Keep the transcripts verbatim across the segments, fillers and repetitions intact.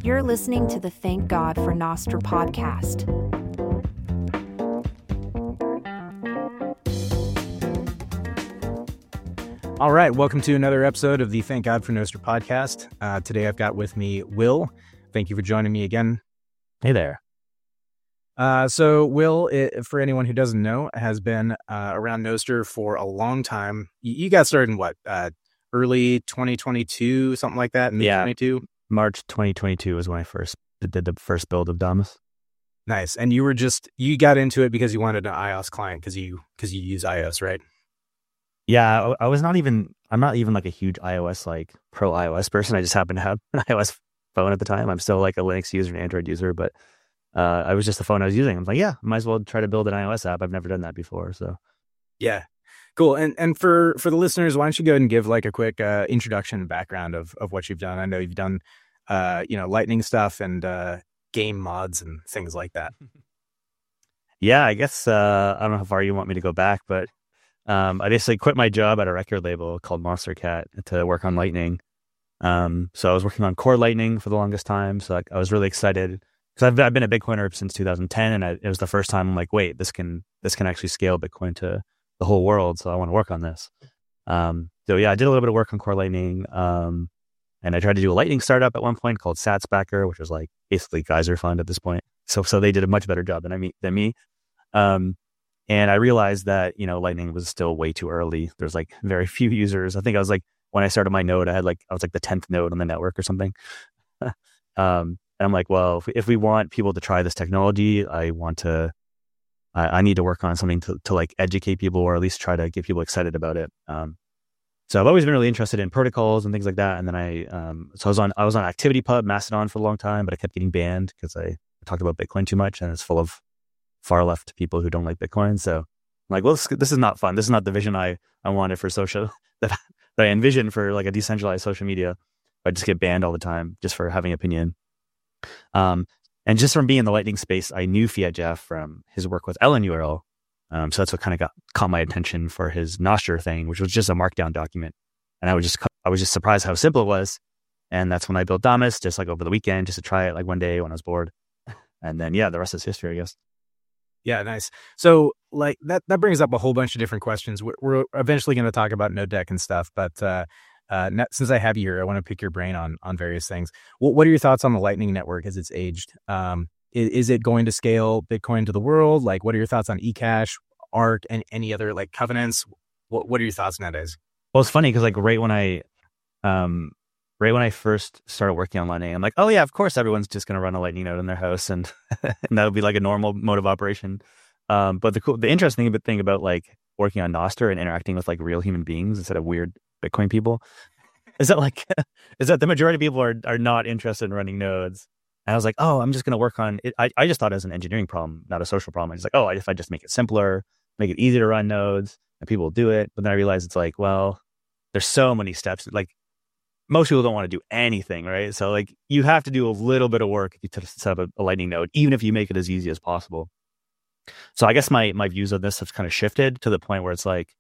You're listening to the Thank God for Nostr podcast. All right, welcome to another episode of the Thank God for Nostr podcast. Uh, today I've got with me Will. Thank you for joining me again. Hey there. Uh, so Will, it, for anyone who doesn't know, has been uh, around Nostr for a long time. You, you got started in what, uh, early twenty twenty-two, something like that? mid twenty-two? Yeah, March twenty twenty-two was when I first did the first build of Damus. Nice. And you were just, you got into it because you wanted an iOS client because you, because you use iOS, right? Yeah, I, I was not even, I'm not even like a huge iOS, like pro iOS person. I just happened to have an iOS phone at the time. I'm still like a Linux user and Android user, but uh, I was just the phone I was using. I was like, yeah, might as well try to build an iOS app. I've never done that before. So yeah, cool. And and for, for the listeners, why don't you go ahead and give like a quick uh, introduction and background of, of what you've done? I know you've done, uh, you know, Lightning stuff and uh, game mods and things like that. Yeah, I guess, uh, I don't know how far you want me to go back, but um, I basically quit my job at a record label called Monstercat to work on Lightning. Um, so I was working on core Lightning for the longest time. So like, I was really excited because I've, I've been a Bitcoiner since two thousand ten, and I, it was the first time I'm like, wait, this can this can actually scale Bitcoin to the whole world. So I want to work on this. Um, so yeah, I did a little bit of work on core Lightning, um, and I tried to do a Lightning startup at one point called SatsBacker, which was like basically Geyser Fund at this point. So so they did a much better job than I me than me. Um, and I realized that you know Lightning was still way too early. There's like very few users. I think I was like when I started my node, I had like I was like the tenth node on the network or something. um, And I'm like, well, if we, if we want people to try this technology, I want to, I, I need to work on something to, to like educate people or at least try to get people excited about it. Um, so I've always been really interested in protocols and things like that. And then I, um, so I was on, I was on ActivityPub, Mastodon for a long time, but I kept getting banned because I talked about Bitcoin too much and it's full of far left people who don't like Bitcoin. So I'm like, well, this, this is not fun. This is not the vision I, I wanted for social, that, that I envisioned for like a decentralized social media. I just get banned all the time just for having opinion. Um, and just from being in the Lightning space, I knew fiatjaf from his work with L N U R L. Um, so that's what kind of got caught my attention for his Nostr thing, which was just a markdown document. And I was just I was just surprised how simple it was. And that's when I built Damus, just like over the weekend, just to try it like one day when I was bored. And then yeah, the rest is history, I guess. Yeah, nice. So like that that brings up a whole bunch of different questions. We're, we're eventually going to talk about NodeDeck and stuff, but uh, Uh, since I have you here, I want to pick your brain on on various things. What, what are your thoughts on the Lightning Network as it's aged? Um, is, is it going to scale Bitcoin to the world? Like, what are your thoughts on eCash, Arc, and any other like covenants? What What are your thoughts nowadays? Well, it's funny because like right when I, um, right when I first started working on Lightning, I'm like, oh yeah, of course everyone's just going to run a Lightning node in their house, and and that would be like a normal mode of operation. Um, but the cool, the interesting thing about like working on Nostr and interacting with like real human beings instead of weird Bitcoin people is that like is that the majority of people are are not interested in running nodes. And I was like, oh, I'm just going to work on it. I, I just thought it was an engineering problem, not a social problem. I was like, oh, if I just make it simpler, make it easy to run nodes, and people will do it. But then I realized it's like, well, there's so many steps. Like most people don't want to do anything, right? So like you have to do a little bit of work if you set up a, a Lightning node, even if you make it as easy as possible. So I guess my my views on this have kind of shifted to the point where it's like,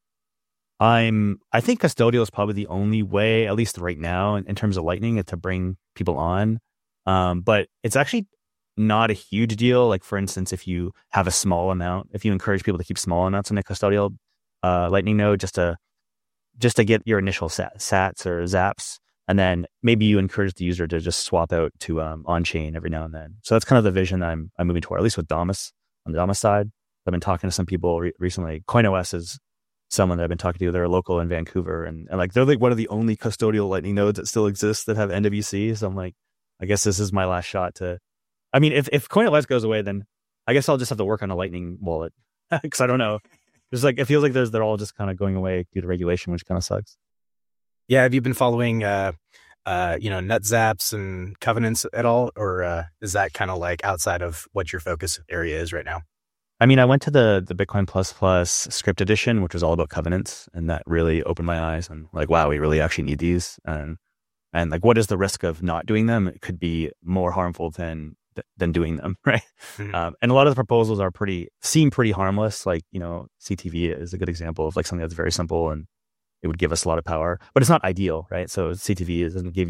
I'm, I think custodial is probably the only way, at least right now, in, in terms of Lightning, to bring people on. Um, but it's actually not a huge deal. Like, for instance, if you have a small amount, if you encourage people to keep small amounts in a custodial uh, Lightning node just to just to get your initial sat, sats or zaps, and then maybe you encourage the user to just swap out to um, on-chain every now and then. So that's kind of the vision I'm, I'm moving toward, at least with Damus, on the Damus side. I've been talking to some people re- recently. CoinOS is someone that I've been talking to. They're local in Vancouver, and, and like they're like one of the only custodial Lightning nodes that still exist that have N W C. So I'm like, I guess this is my last shot to. I mean, if if CoinOS goes away, then I guess I'll just have to work on a Lightning wallet because I don't know. There's like it feels like there's they're all just kind of going away due to regulation, which kind of sucks. Yeah, have you been following, uh, uh, you know, NutZaps and covenants at all, or uh, is that kind of like outside of what your focus area is right now? I mean, I went to the the Bitcoin Plus Plus script edition, which was all about covenants, and that really opened my eyes. And like, wow, we really actually need these. And and like, what is the risk of not doing them? It could be more harmful than than doing them, right? Mm-hmm. Um, and a lot of the proposals are pretty seem pretty harmless. Like, you know, C T V is a good example of like something that's very simple and it would give us a lot of power, but it's not ideal, right? So C T V doesn't give you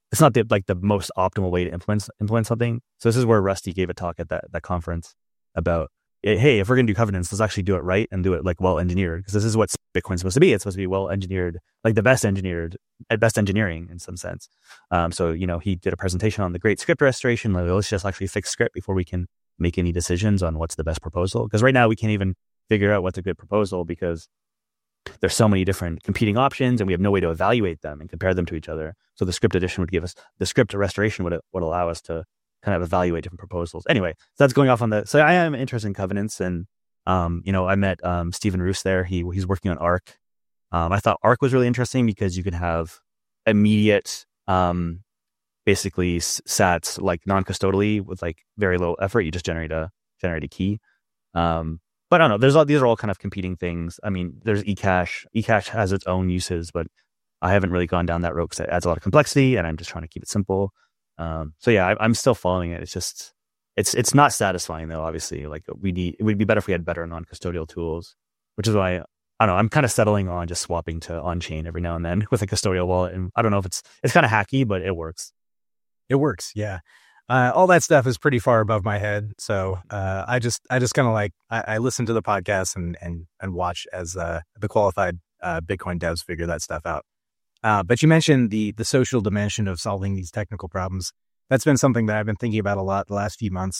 it's not the, like the most optimal way to implement implement something. So this is where Rusty gave a talk at that that conference about, hey, if we're going to do covenants, let's actually do it right and do it like well engineered, because this is what Bitcoin's supposed to be. It's supposed to be well engineered, like the best engineered, at best engineering in some sense. Um, so you know, he did a presentation on the great script restoration. Like, let's just actually fix script before we can make any decisions on what's the best proposal. Because right now we can't even figure out what's a good proposal because there's so many different competing options, and we have no way to evaluate them and compare them to each other. So the script edition would give us, the script restoration would would allow us to kind of evaluate different proposals. Anyway, so that's going off on the. So I am interested in covenants, and um, you know, I met um, Stephen Roos there. He he's working on Arc. Um, I thought Arc was really interesting because you can have immediate, um, basically sats like non-custodially with like very little effort. You just generate a generate a key. Um, But I don't know. There's all, these are all kind of competing things. I mean, there's eCash. eCash has its own uses, but I haven't really gone down that road because it adds a lot of complexity, and I'm just trying to keep it simple. Um, so yeah, I, I'm still following it. It's just, it's it's not satisfying though. Obviously, like we need, it would be better if we had better non-custodial tools, which is why I don't know. I'm kind of settling on just swapping to on-chain every now and then with a custodial wallet, and I don't know if it's it's kind of hacky, but it works. It works, yeah. Uh, all that stuff is pretty far above my head, so uh, I just I just kind of like I, I listen to the podcast and and and watch as uh, the qualified uh, Bitcoin devs figure that stuff out. Uh, but you mentioned the the social dimension of solving these technical problems. That's been something that I've been thinking about a lot the last few months.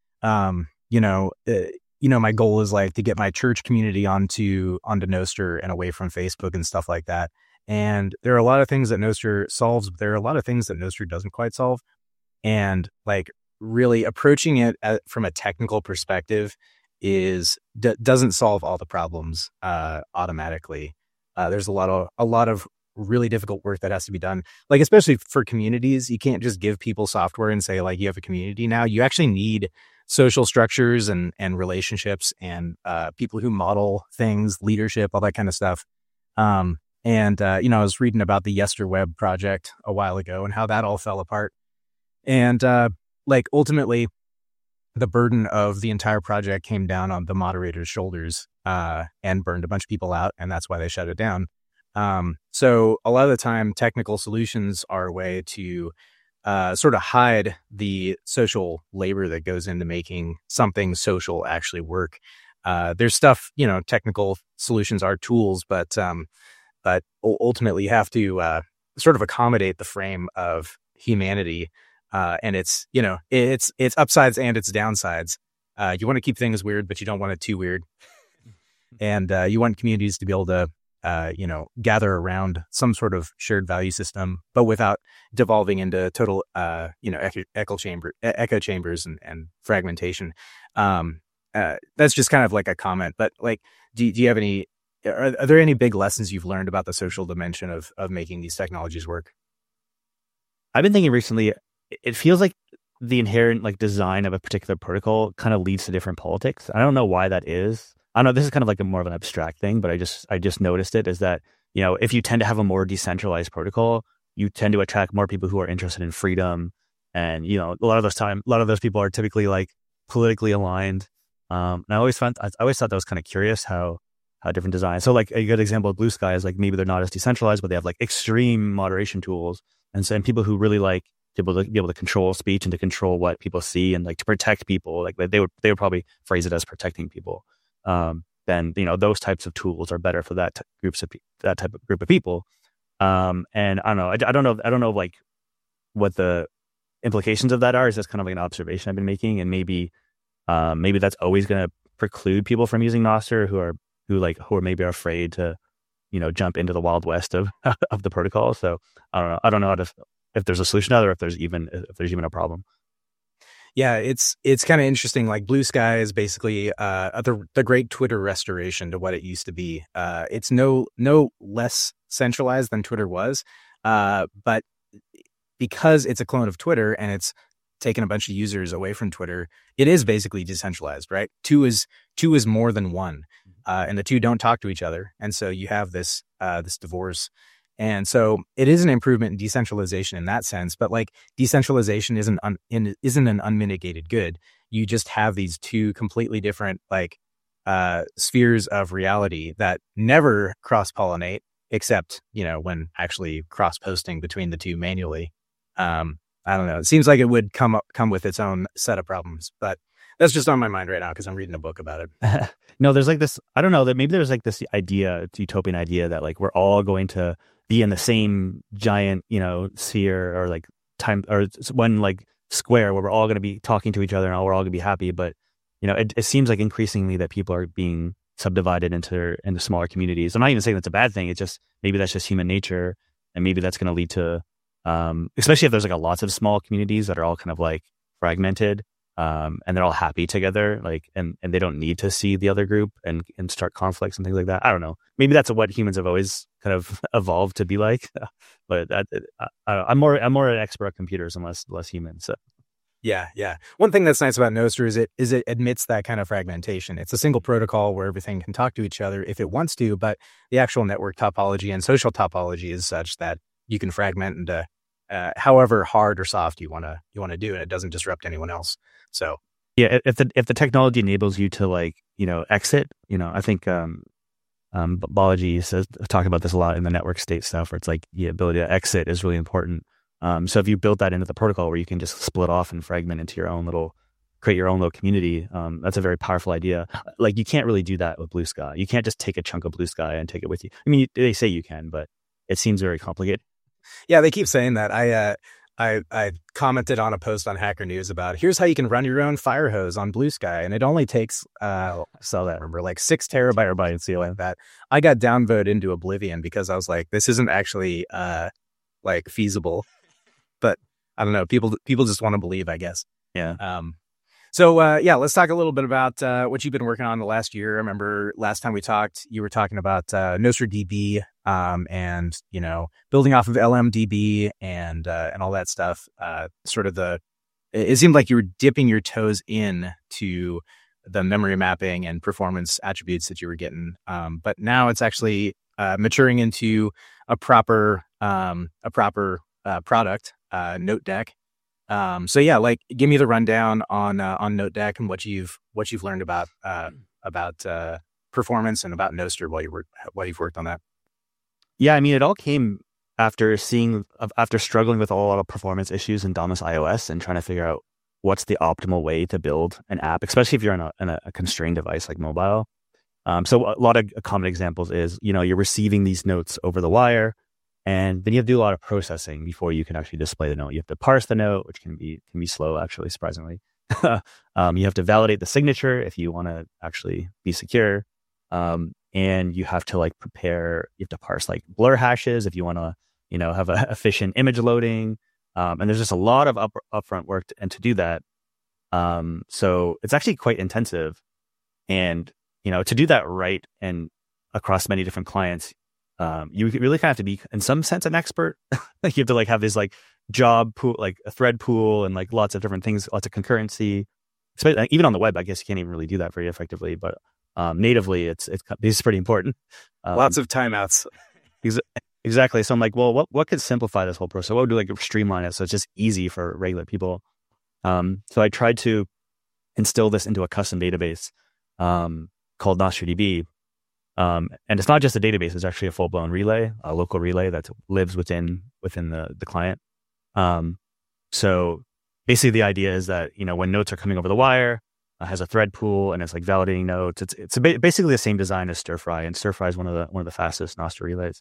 Um, you know, uh, you know, my goal is like to get my church community onto onto Nostr and away from Facebook and stuff like that. And there are a lot of things that Nostr solves, but there are a lot of things that Nostr doesn't quite solve. And like really approaching it at, from a technical perspective is d- doesn't solve all the problems uh, automatically. Uh, there's a lot of a lot of really difficult work that has to be done. Like especially for communities, you can't just give people software and say like you have a community now. You actually need social structures and and relationships and uh, people who model things, leadership, all that kind of stuff. Um, and uh, you know, I was reading about the YesterWeb project a while ago and how that all fell apart. And uh, like ultimately, the burden of the entire project came down on the moderator's shoulders uh, and burned a bunch of people out. And that's why they shut it down. Um, so a lot of the time, technical solutions are a way to uh, sort of hide the social labor that goes into making something social actually work. Uh, there's stuff, you know, technical solutions are tools, but um, but ultimately you have to uh, sort of accommodate the frame of humanity. Uh, and it's, you know, it's, it's upsides and it's downsides. Uh, you want to keep things weird, but you don't want it too weird. And uh, you want communities to be able to, uh, you know, gather around some sort of shared value system, but without devolving into total, uh, you know, echo, echo chamber, echo chambers and, and fragmentation. Um, uh, that's just kind of like a comment, but like, do, do you have any, are, are there any big lessons you've learned about the social dimension of, of making these technologies work? I've been thinking recently, it feels like the inherent like design of a particular protocol kind of leads to different politics. I don't know why that is. I don't know. This is kind of like a more of an abstract thing, but I just I just noticed it is that, you know, if you tend to have a more decentralized protocol, you tend to attract more people who are interested in freedom. And, you know, a lot of those time, a lot of those people are typically like politically aligned. Um, and I always found, I always thought that was kind of curious how, how different designs. So like a good example of Bluesky is like, maybe they're not as decentralized, but they have like extreme moderation tools. And so, and people who really like, able to be able to control speech and to control what people see and like to protect people, like they would they would probably phrase it as protecting people. Um, then you know those types of tools are better for that t- groups of pe- that type of group of people. Um, and I don't know, I, I don't know, I don't know like what the implications of that are. It's just kind of like an observation I've been making, and maybe um, maybe that's always going to preclude people from using Nostr who are who like who are maybe afraid to you know jump into the wild west of of the protocol. So I don't know, I don't know how to. If there's a solution to that, or if there's even if there's even a problem. Yeah, it's it's kind of interesting. Like Bluesky is basically uh, the the great Twitter restoration to what it used to be. Uh, it's no no less centralized than Twitter was, uh, but because it's a clone of Twitter and it's taken a bunch of users away from Twitter, it is basically decentralized, right? Two is two is more than one, uh, and the two don't talk to each other, and so you have this uh, this divorce. And so it is an improvement in decentralization in that sense, but like decentralization isn't un, in, isn't an unmitigated good. You just have these two completely different like uh, spheres of reality that never cross pollinate, except you know when actually cross posting between the two manually. Um, I don't know. It seems like it would come up, come with its own set of problems, but that's just on my mind right now because I'm reading a book about it. No, there's like this, I don't know, that maybe there's like this idea, utopian idea that like we're all going to be in the same giant, you know, sphere or like time or one like square where we're all going to be talking to each other and we're all going to be happy. But, you know, it, it seems like increasingly that people are being subdivided into into smaller communities. I'm not even saying that's a bad thing. It's just maybe that's just human nature, and maybe that's going to lead to, um, especially if there's like a lots of small communities that are all kind of like fragmented, um, and they're all happy together, like, and and they don't need to see the other group and and start conflicts and things like that. I don't know. Maybe that's what humans have always kind of evolved to be like. But that, I, I'm more I'm more an expert at computers and less less human. So. Yeah, yeah. One thing that's nice about Nostr is it is it admits that kind of fragmentation. It's a single protocol where everything can talk to each other if it wants to, but the actual network topology and social topology is such that you can fragment into uh, however hard or soft you want to you want to do, and it doesn't disrupt anyone else. So yeah, if the if the technology enables you to like you know exit, you know, I think um, um, Balaji says talk about this a lot in the network state stuff, where it's like the ability to exit is really important. Um, so if you build that into the protocol where you can just split off and fragment into your own little, create your own little community, um, that's a very powerful idea. Like you can't really do that with Blue Sky. You can't just take a chunk of Blue Sky and take it with you. I mean, they say you can, but it seems very complicated. Yeah, they keep saying that. I uh, I I commented on a post on Hacker News about here's how you can run your own fire hose on Blue Sky, and it only takes uh, so that remember like six terabytes or like that. I got downvoted into oblivion because I was like, this isn't actually uh, like feasible. But I don't know. People people just want to believe, I guess. Yeah. Um. So uh, yeah, let's talk a little bit about uh, what you've been working on the last year. I remember last time we talked, you were talking about uh, NostrDB, um, and you know, building off of L M D B and uh, and all that stuff. Uh, sort of the. It seemed like you were dipping your toes in to the memory mapping and performance attributes that you were getting, um, but now it's actually uh, maturing into a proper um, a proper uh, product. Uh, NoteDeck. Um, so yeah, like give me the rundown on uh, on NoteDeck and what you've what you've learned about uh, about uh, performance and about Nostr while you were while you've worked on that. Yeah, I mean, it all came after seeing after struggling with a lot of performance issues in Damus iOS and trying to figure out what's the optimal way to build an app, especially if you're on a, on a constrained device like mobile. Um, so a lot of common examples is you know you're receiving these notes over the wire. And then you have to do a lot of processing before you can actually display the note. You have to parse the note, which can be can be slow, actually, surprisingly. um, you have to validate the signature if you want to actually be secure. Um, and you have to like prepare, you have to parse like blur hashes if you want to, you know, have a efficient image loading. Um, and there's just a lot of up, upfront work to, and to do that. Um, so it's actually quite intensive. And, you know, to do that right and across many different clients, Um, you really kind of have to be, in some sense, an expert. Like you have to like have this like job pool, like a thread pool, and like lots of different things, lots of concurrency. Especially, even on the web, I guess you can't even really do that very effectively. But um, natively, it's it's it's pretty important. Um, Lots of timeouts. ex- exactly. So I'm like, well, what what could simplify this whole process? What would do like streamline it so it's just easy for regular people? Um, so I tried to instill this into a custom database um, called NostrDB. Um, and it's not just a database; it's actually a full-blown relay, a local relay that lives within within the the client. Um, so basically, the idea is that you know when notes are coming over the wire, uh, has a thread pool and it's like validating notes. It's it's ba- basically the same design as Stirfry, and Stirfry is one of the one of the fastest Nostr relays.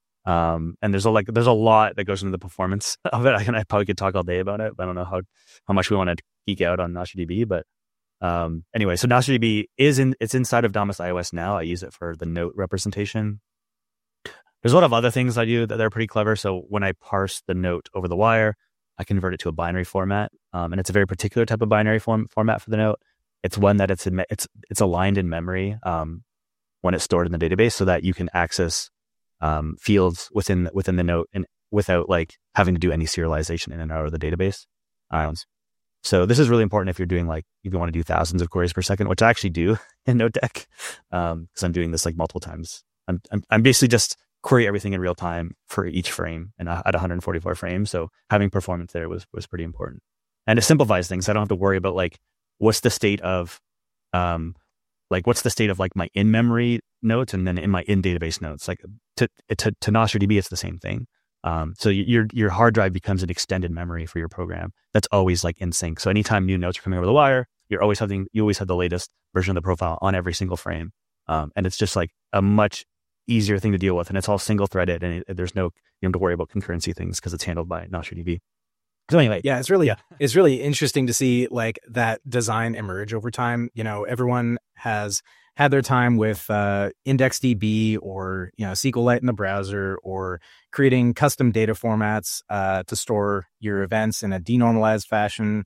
Um, and there's a like there's a lot that goes into the performance of it. I, I probably could talk all day about it, but I don't know how how much we want to geek out on NostrDB, but. Um, anyway, so NostrDB is in, it's inside of Damus iOS now. I use it for the note representation. There's a lot of other things I do that are pretty clever. So when I parse the note over the wire, I convert it to a binary format. Um, and it's a very particular type of binary form format for the note. It's one that it's, in, it's, it's aligned in memory, um, when it's stored in the database so that you can access, um, fields within, within the note and without like having to do any serialization in and out of the database. Um, So this is really important if you're doing like, if you want to do thousands of queries per second, which I actually do in NoteDeck, um, because I'm doing this like multiple times. I'm, I'm, I'm basically just query everything in real time for each frame and at one hundred forty-four frames. So having performance there was, was pretty important. And it simplifies things. I don't have to worry about like, what's the state of, um, like what's the state of like my in-memory notes and then in my in-database notes. Like to, to, to NostrDB, it's the same thing. Um, so your your hard drive becomes an extended memory for your program that's always like in sync. So anytime new notes are coming over the wire, you're always having you always have the latest version of the profile on every single frame, um, and it's just like a much easier thing to deal with, and it's all single threaded, and it, there's no you don't have to worry about concurrency things because it's handled by NostraDB. So anyway, yeah, it's really yeah. it's really interesting to see like that design emerge over time. You know, everyone has had their time with uh, IndexedDB or you know SQLite in the browser, or creating custom data formats uh, to store your events in a denormalized fashion,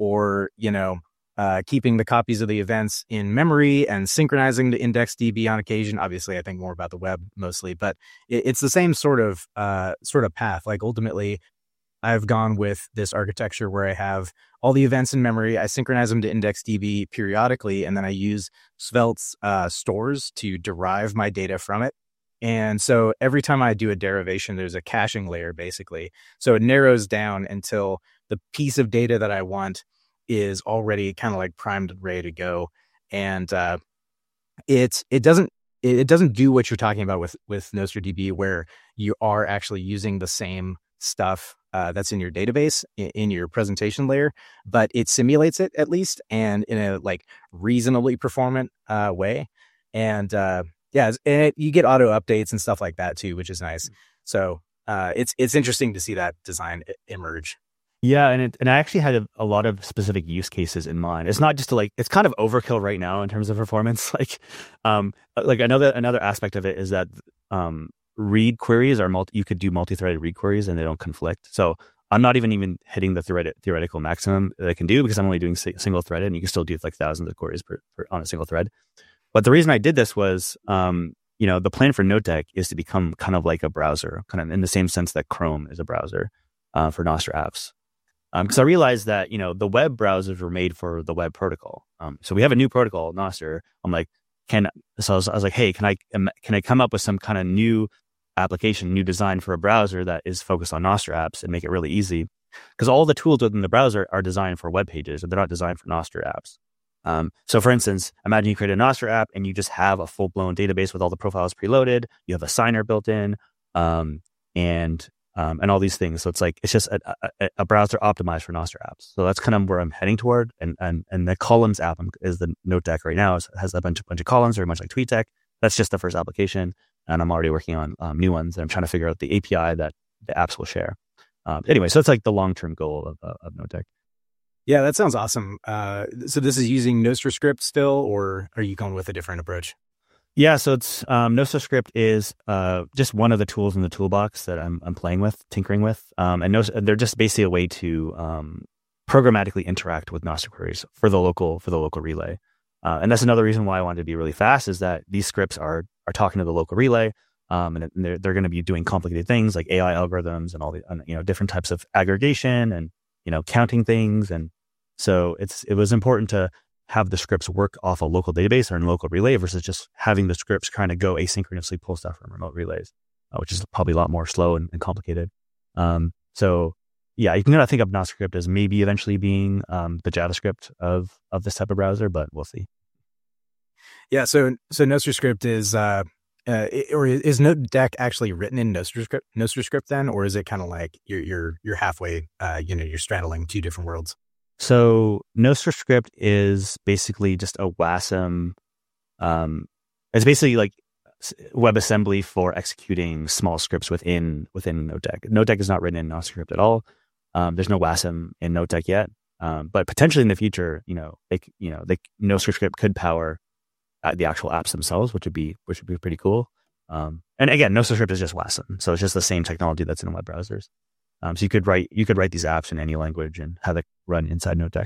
or you know uh, keeping the copies of the events in memory and synchronizing to IndexedDB on occasion. Obviously, I think more about the web mostly, but it, it's the same sort of uh, sort of path. Like ultimately, I've gone with this architecture where I have all the events in memory. I synchronize them to IndexedDB periodically, and then I use Svelte's uh, stores to derive my data from it. And so every time I do a derivation, there's a caching layer, basically. So it narrows down until the piece of data that I want is already kind of like primed and ready to go. And uh, it, it doesn't it doesn't do what you're talking about with, with NostraDB, where you are actually using the same stuff uh, that's in your database in, in your presentation layer, but it simulates it at least, and in a like reasonably performant uh, way. And uh, yeah, and it, you get auto updates and stuff like that too, which is nice. So uh, it's it's interesting to see that design emerge. Yeah, and it, and I actually had a, a lot of specific use cases in mind. It's not just to like it's kind of overkill right now in terms of performance. Like, um, like another another aspect of it is that um. read queries are multi, you could do multi-threaded read queries and they don't conflict. So I'm not even even hitting the theoret- theoretical maximum that I can do because I'm only doing si- single threaded, and you can still do like thousands of queries per, per, on a single thread. But the reason I did this was, um, you know, the plan for NoteDeck is to become kind of like a browser, kind of in the same sense that Chrome is a browser uh, for Nostr apps. Because um, I realized that, you know, the web browsers were made for the web protocol. Um, so we have a new protocol, Nostr. I'm like, can so I was, I was like, hey, can I can I come up with some kind of new application, new design for a browser that is focused on Nostr apps and make it really easy? Because all the tools within the browser are designed for web pages, and they're not designed for Nostr apps. Um, so for instance, imagine you create a Nostr app and you just have a full-blown database with all the profiles preloaded. You have a signer built in, um, and um, and all these things. So it's like it's just a, a, a browser optimized for Nostr apps. So that's kind of where I'm heading toward. And and and the columns app is the NoteDeck right now. It has a bunch of bunch of columns, very much like TweetDeck. That's just the first application. And I'm already working on um, new ones, and I'm trying to figure out the A P I that the apps will share. Um, anyway, so it's like the long-term goal of, uh, of NoteDeck. Yeah, that sounds awesome. Uh, so this is using NostraScript still, or are you going with a different approach? Yeah, so it's um, NostraScript is uh, just one of the tools in the toolbox that I'm I'm playing with, tinkering with, um, and Nost- they're just basically a way to um, programmatically interact with Nostr queries for the local for the local relay. Uh, and that's another reason why I wanted to be really fast, is that these scripts are are talking to the local relay, um, and they're they're going to be doing complicated things like A I algorithms and all the you know different types of aggregation and you know counting things. And so it's it was important to have the scripts work off a local database or a local relay versus just having the scripts kind of go asynchronously pull stuff from remote relays, uh, which is probably a lot more slow and, and complicated. Um, so yeah, you can kind of think of NostraScript as maybe eventually being um, the JavaScript of of this type of browser, but we'll see. Yeah, so so NostraScript is, uh, uh, or is NoteDeck actually written in NostraScript, NostraScript then, or is it kind of like you're you're you're halfway, uh, you know, you're straddling two different worlds? So NostraScript is basically just a WASM. Um, it's basically like WebAssembly for executing small scripts within within NoteDeck. NoteDeck is not written in NostraScript at all. Um, there's no WASM in NoteDeck yet, um, but potentially in the future, you know, they you know, they NostraScript could power uh, the actual apps themselves, which would be which would be pretty cool. Um, and again, NostraScript is just WASM, so it's just the same technology that's in web browsers. Um, so you could write you could write these apps in any language and have it run inside NoteDeck.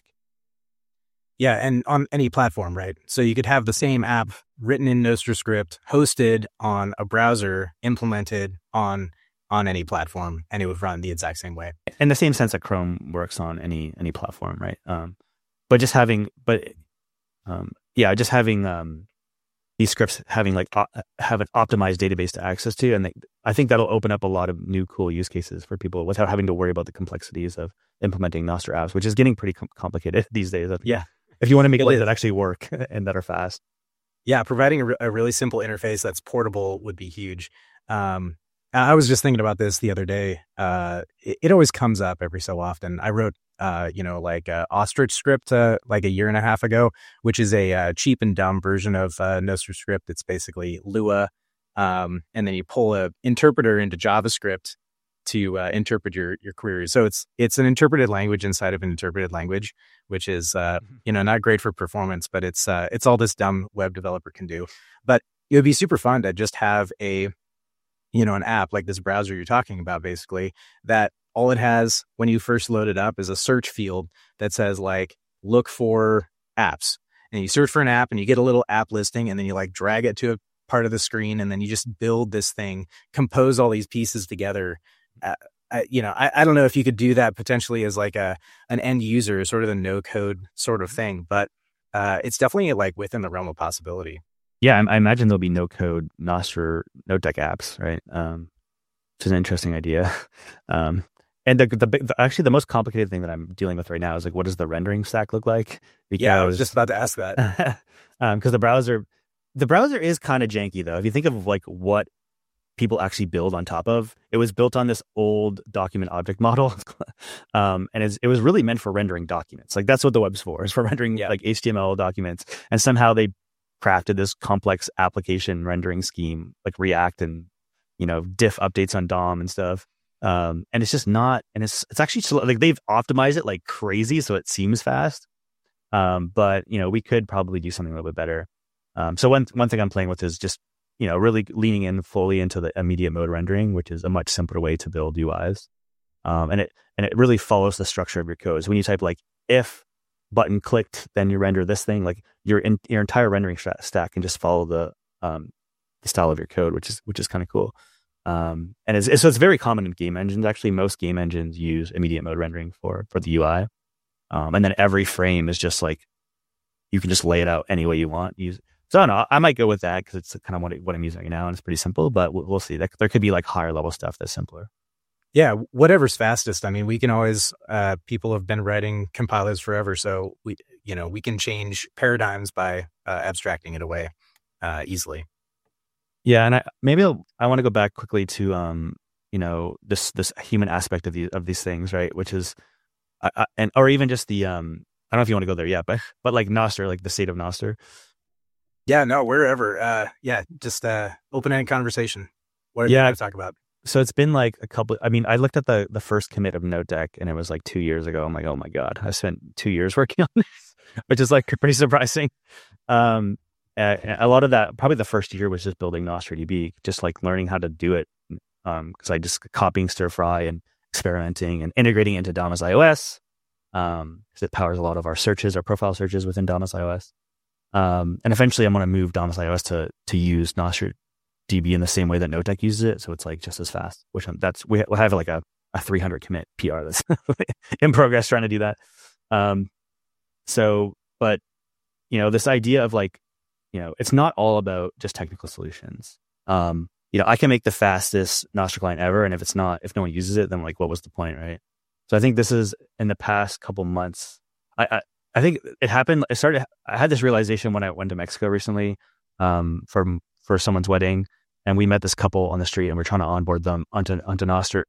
Yeah, and on any platform, right? So you could have the same app written in NostraScript, hosted on a browser, implemented on on any platform, and it would run the exact same way. In the same sense that Chrome works on any any platform, right? Um, but just having, but um, yeah, just having um, these scripts having like uh, have an optimized database to access to, and they, I think that'll open up a lot of new cool use cases for people without having to worry about the complexities of implementing Nostr apps, which is getting pretty com- complicated these days. Yeah, if you want to make it like that actually work and that are fast. Yeah, providing a, re- a really simple interface that's portable would be huge. Um, I was just thinking about this the other day. Uh, it, it always comes up every so often. I wrote, uh, you know, like uh, Ostrich script uh, like a year and a half ago, which is a uh, cheap and dumb version of uh, Nostr script. It's basically Lua, um, and then you pull a interpreter into JavaScript to uh, interpret your your queries. So it's it's an interpreted language inside of an interpreted language, which is uh, you know, not great for performance, but it's uh, it's all this dumb web developer can do. But it would be super fun to just have a you know, an app like this browser you're talking about, basically, that all it has when you first load it up is a search field that says like, look for apps, and you search for an app and you get a little app listing, and then you like drag it to a part of the screen, and then you just build this thing, compose all these pieces together. Uh, I, you know, I, I don't know if you could do that potentially as like a, an end user, sort of the no code sort of thing, but uh, it's definitely like within the realm of possibility. Yeah, I, I imagine there'll be no code Nostr Node.js apps, right? Um, which is an interesting idea. Um, and the, the, the actually the most complicated thing that I'm dealing with right now is like, what does the rendering stack look like? Because, yeah, I was just about to ask that. Because um, the browser, the browser is kind of janky though. If you think of like what people actually build on top of, it was built on this old document object model, um, and it's, it was really meant for rendering documents. Like that's what the web's for, is for rendering yeah. like H T M L documents. And somehow they crafted this complex application rendering scheme like React and, you know, diff updates on D O M and stuff. Um, and it's just not, and it's it's actually slow. Like they've optimized it like crazy, so it seems fast. Um, but you know, we could probably do something a little bit better. Um, so one one thing I'm playing with is just, you know, really leaning in fully into the immediate mode rendering, which is a much simpler way to build U Is. Um, and it and it really follows the structure of your code. So when you type like if button clicked, then you render this thing, like your in, your entire rendering st- stack can just follow the um the style of your code, which is which is kind of cool. Um, and it's, so it's very common in game engines. Actually, most game engines use immediate mode rendering for for the U I. Um, and then every frame is just like you can just lay it out any way you want. Use so I don't know. I might go with that because it's kind of what what I'm using right now, and it's pretty simple. But we'll, we'll see. That, there could be like higher level stuff that's simpler. Yeah, whatever's fastest. I mean, we can always, uh, people have been writing compilers forever. So we, you know, we can change paradigms by uh, abstracting it away uh, easily. Yeah. And I, maybe I'll, I want to go back quickly to, um, you know, this, this human aspect of these, of these things, right. Which is, uh, uh, and, or even just the, um, I don't know if you want to go there yet, but, but like Nostr, like the state of Nostr. Yeah, no, wherever. Uh, yeah. Just uh open-ended conversation. What are yeah. you going to talk about? So it's been like a couple, I mean, I looked at the the first commit of NodeDeck and it was like two years ago. I'm like, oh my God, I spent two years working on this, which is like pretty surprising. Um, a, a lot of that, probably the first year was just building NostrDB, just like learning how to do it. Um, cause I just copying stir fry and experimenting and integrating into Damus iOS. Um, cause it powers a lot of our searches, our profile searches within Damus iOS. Um, and eventually I'm going to move Damus iOS to, to use NostrDB in the same way that NodeDeck uses it, so it's like just as fast. Which I'm, that's we we'll have like a, a three hundred commit P R that's in progress trying to do that. Um, so, but you know, this idea of like, you know, it's not all about just technical solutions. Um, you know, I can make the fastest Nostr client ever, and if it's not, if no one uses it, then like, what was the point, right? So I think this is in the past couple months. I I, I think it happened. It started. I had this realization when I went to Mexico recently, um, for for someone's wedding. And we met this couple on the street and we're trying to onboard them onto, onto Nostr.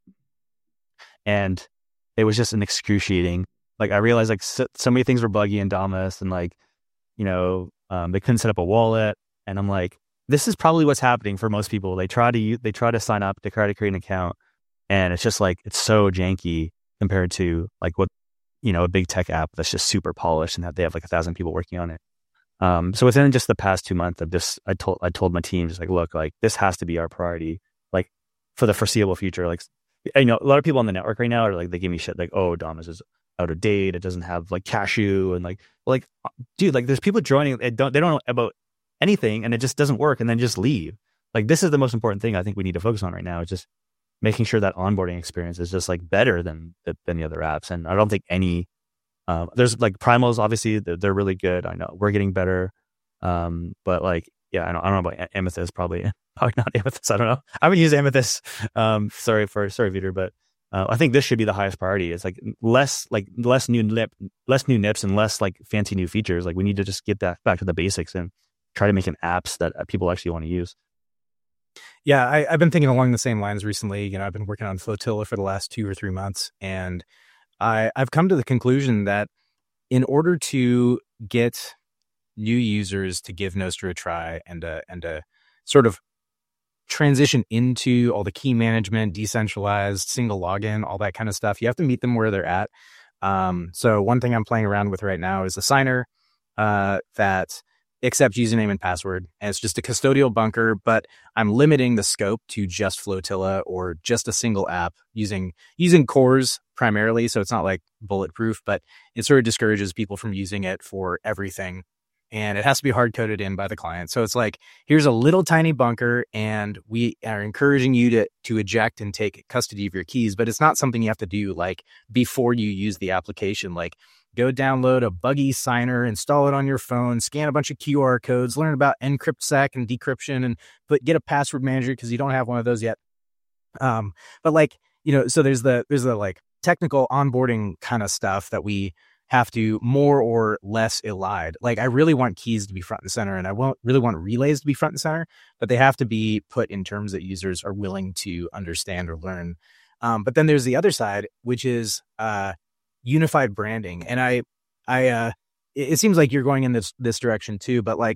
And it was just an excruciating, like I realized like so, so many things were buggy in Damus and like, you know, um, they couldn't set up a wallet. And I'm like, this is probably what's happening for most people. They try to, use, they try to sign up, they try to create an account. And it's just like, it's so janky compared to like what, you know, a big tech app that's just super polished and that they have like a thousand people working on it. Um, so within just the past two months of this, I told I told my team just like, look, like this has to be our priority, like for the foreseeable future. Like, you know, a lot of people on the network right now are like, they give me shit like, oh, Damus is out of date. It doesn't have like cashew and like, like, dude, like there's people joining. They don't they don't know about anything, and it just doesn't work, and then just leave. Like this is the most important thing I think we need to focus on right now. Is just making sure that onboarding experience is just like better than than the other apps. And I don't think any. Um, there's like primals, obviously they're, they're really good. I know we're getting better. Um, but like, yeah, I don't, I don't know about Amethyst, probably, probably not Amethyst. I don't know. I haven't used Amethyst. Um, sorry for, sorry, Vitor, but, uh, I think this should be the highest priority. It's like less, like less new nip, less new nips and less like fancy new features. Like we need to just get that back to the basics and try to make an apps that people actually want to use. Yeah, I, I've been thinking along the same lines recently. You know, I've been working on Flotilla for the last two or three months, and I, I've come to the conclusion that in order to get new users to give Nostr a try and to, and to sort of transition into all the key management, decentralized, single login, all that kind of stuff, you have to meet them where they're at. Um, so one thing I'm playing around with right now is a signer uh, that accepts username and password. And it's just a custodial bunker, but I'm limiting the scope to just Flotilla or just a single app using using cores primarily. So it's not like bulletproof, but it sort of discourages people from using it for everything. And it has to be hard coded in by the client. So it's like, here's a little tiny bunker, and we are encouraging you to to eject and take custody of your keys. But it's not something you have to do like before you use the application. Like, go download a buggy signer, install it on your phone, scan a bunch of Q R codes, learn about encryptsec and decryption, and put get a password manager because you don't have one of those yet. Um, but like, you know, so there's the there's the like technical onboarding kind of stuff that we have to more or less elide. Like, I really want keys to be front and center, and I won't really want relays to be front and center, but they have to be put in terms that users are willing to understand or learn. Um, but then there's the other side, which is uh, unified branding. And I, I, uh, it, it seems like you're going in this this direction too. But like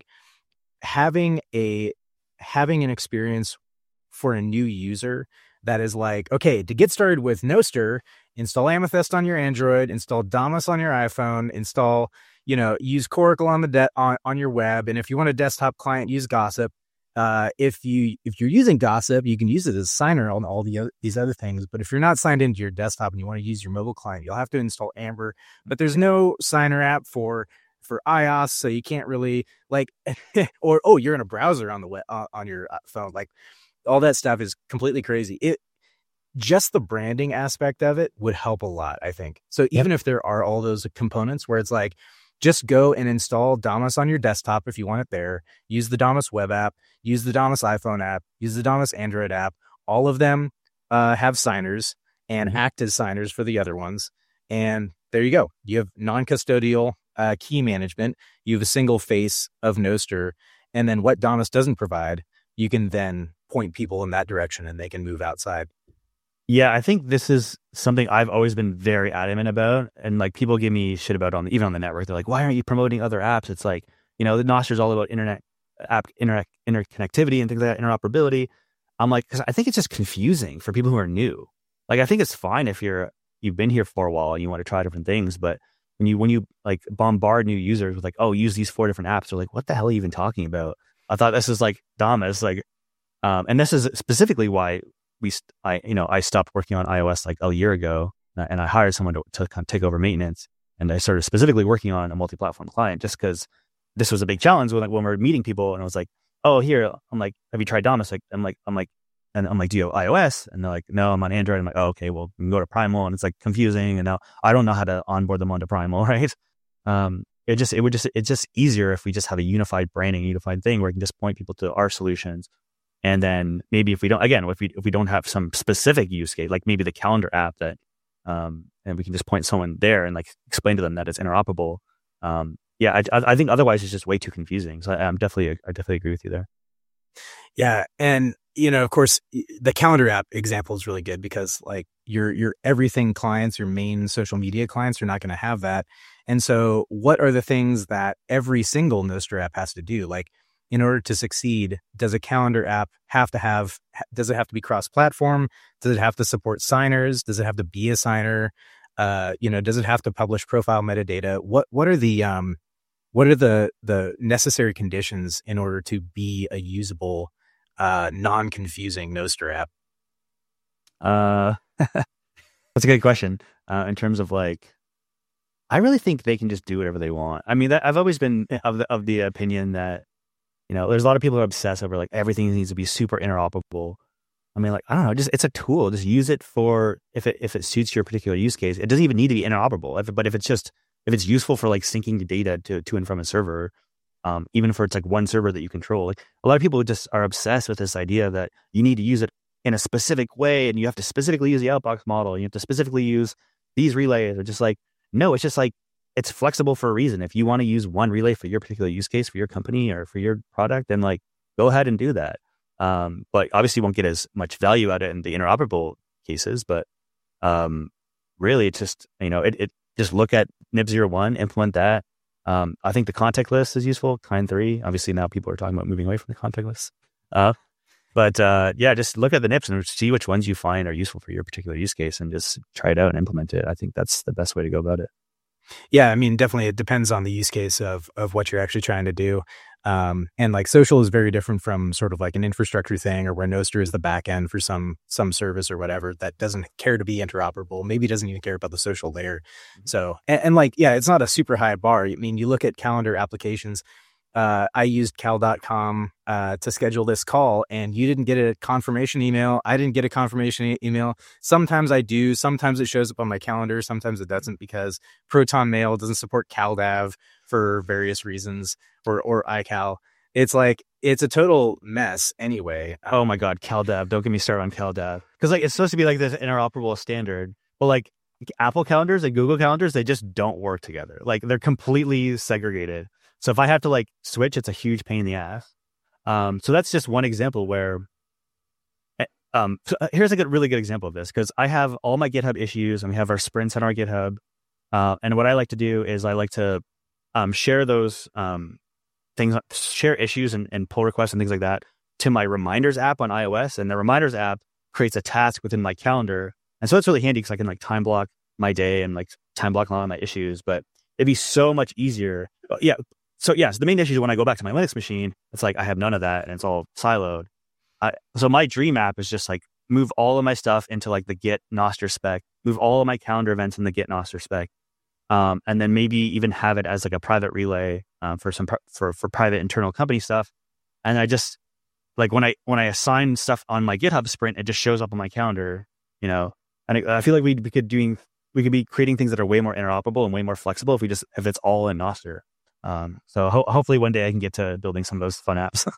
having a having an experience for a new user that is like, okay, to get started with Nostr, install Amethyst on your Android, install Damus on your iPhone, install, you know, use Coracle on the de- on, on your web. And if you want a desktop client, use Gossip. Uh, if you if you're using Gossip, you can use it as a signer on all the other, these other things. But if you're not signed into your desktop and you want to use your mobile client, you'll have to install Amber. But there's no signer app for for iOS, so you can't really like, or oh, you're in a browser on the web, uh, on your phone, like. All that stuff is completely crazy. It just the branding aspect of it would help a lot, I think. So even yep. if there are all those components where it's like, just go and install Damus on your desktop if you want it there, use the Damus web app, use the Damus iPhone app, use the Damus Android app. All of them uh, have signers and mm-hmm. act as signers for the other ones. And there you go. You have non-custodial uh, key management. You have a single face of Nostr. And then what Damus doesn't provide, you can then point people in that direction and they can move outside. Yeah, I think this is something I've always been very adamant about. And like people give me shit about on the, even on the network. They're like, why aren't you promoting other apps? It's like, you know, the Nostr is all about internet app inter- interconnectivity and things like that, interoperability. I'm like, because I think it's just confusing for people who are new. Like, I think it's fine if you're you've been here for a while and you want to try different things, but when you when you like bombard new users with like, oh, use these four different apps, they're like, what the hell are you even talking about? I thought this is like Damus, like. Um, and this is specifically why we, st- I, you know, I stopped working on iOS like a year ago, and I hired someone to, to kind of take over maintenance. And I started specifically working on a multi-platform client just because this was a big challenge when, like, when we were meeting people. And I was like, oh, here, I'm like, have you tried Damus? Like, I'm like, I'm like, and I'm like, do you have iOS? And they're like, no, I'm on Android. I'm like, oh, okay, well, we can go to Primal, and it's like confusing. And now I don't know how to onboard them onto Primal, right? Um, it just, it would just, it's just easier if we just have a unified branding, unified thing where we can just point people to our solutions. And then maybe if we don't, again, if we if we don't have some specific use case, like maybe the calendar app that, um, and we can just point someone there and like explain to them that it's interoperable. Um, yeah, I, I think otherwise it's just way too confusing. So I, I'm definitely, I definitely agree with you there. Yeah, and you know, of course, the calendar app example is really good because like your your everything clients, your main social media clients are not going to have that. And so, what are the things that every single Nostr app has to do? Like, in order to succeed, does a calendar app have to have, does it have to be cross-platform? Does it have to support signers? Does it have to be a signer? Uh, you know, does it have to publish profile metadata? What, what are the, um, what are the, the necessary conditions in order to be a usable, uh, non-confusing Nostr app? Uh, that's a good question. Uh, in terms of like, I really think they can just do whatever they want. I mean, that, I've always been of the, of the opinion that, you know, there's a lot of people who are obsessed over like everything needs to be super interoperable. I mean, like, I don't know, just it's a tool. Just use it for if it if it suits your particular use case. It doesn't even need to be interoperable. If, but if it's just if it's useful for like syncing the data to to and from a server, um, even for it's like one server that you control. Like a lot of people just are obsessed with this idea that you need to use it in a specific way, and you have to specifically use the outbox model. And you have to specifically use these relays. Or just like no, it's just like. It's flexible for a reason. If you want to use one relay for your particular use case, for your company or for your product, then like go ahead and do that. Um, but obviously, you won't get as much value out of it in the interoperable cases. But um, really, it's just you know, it, it just look at N I B zero one, implement that. Um, I think the contact list is useful. Kind three. Obviously, now people are talking about moving away from the contact list. Uh, but uh, yeah, just look at the N I Ps and see which ones you find are useful for your particular use case, and just try it out and implement it. I think that's the best way to go about it. Yeah, I mean, definitely, it depends on the use case of of what you're actually trying to do. Um, and like social is very different from sort of like an infrastructure thing, or where Nostr is the back end for some some service or whatever that doesn't care to be interoperable. Maybe doesn't even care about the social layer. Mm-hmm. So, and, and like, yeah, it's not a super high bar. I mean, you look at calendar applications. Uh, I used cal dot com uh, to schedule this call, and you didn't get a confirmation email. I didn't get a confirmation e- email. Sometimes I do. Sometimes it shows up on my calendar. Sometimes it doesn't, because Proton Mail doesn't support CalDAV for various reasons, or or iCal. It's like, it's a total mess anyway. Oh my God, CalDAV. Don't get me started on CalDAV. Because like it's supposed to be like this interoperable standard. But like Apple calendars and Google calendars, they just don't work together. Like they're completely segregated. So if I have to like switch, it's a huge pain in the ass. Um, so that's just one example where, um, so here's a good, really good example of this, because I have all my GitHub issues and we have our sprints on our GitHub. Uh, and what I like to do is I like to um, share those um, things, share issues and, and pull requests and things like that to my reminders app on iOS. And the reminders app creates a task within my calendar. And so it's really handy because I can like time block my day and like time block all of my issues. But it'd be so much easier. Yeah. So yeah, so the main issue is when I go back to my Linux machine, it's like I have none of that and it's all siloed. I, so my dream app is just like move all of my stuff into like the Git Nostr spec, move all of my calendar events in the Git Nostr spec, um, and then maybe even have it as like a private relay um, for some pr- for for private internal company stuff. And I just like when I when I assign stuff on my GitHub sprint, it just shows up on my calendar, you know. And it, I feel like we we could doing we could be creating things that are way more interoperable and way more flexible if we just if it's all in Nostr. Um, so ho- hopefully one day I can get to building some of those fun apps.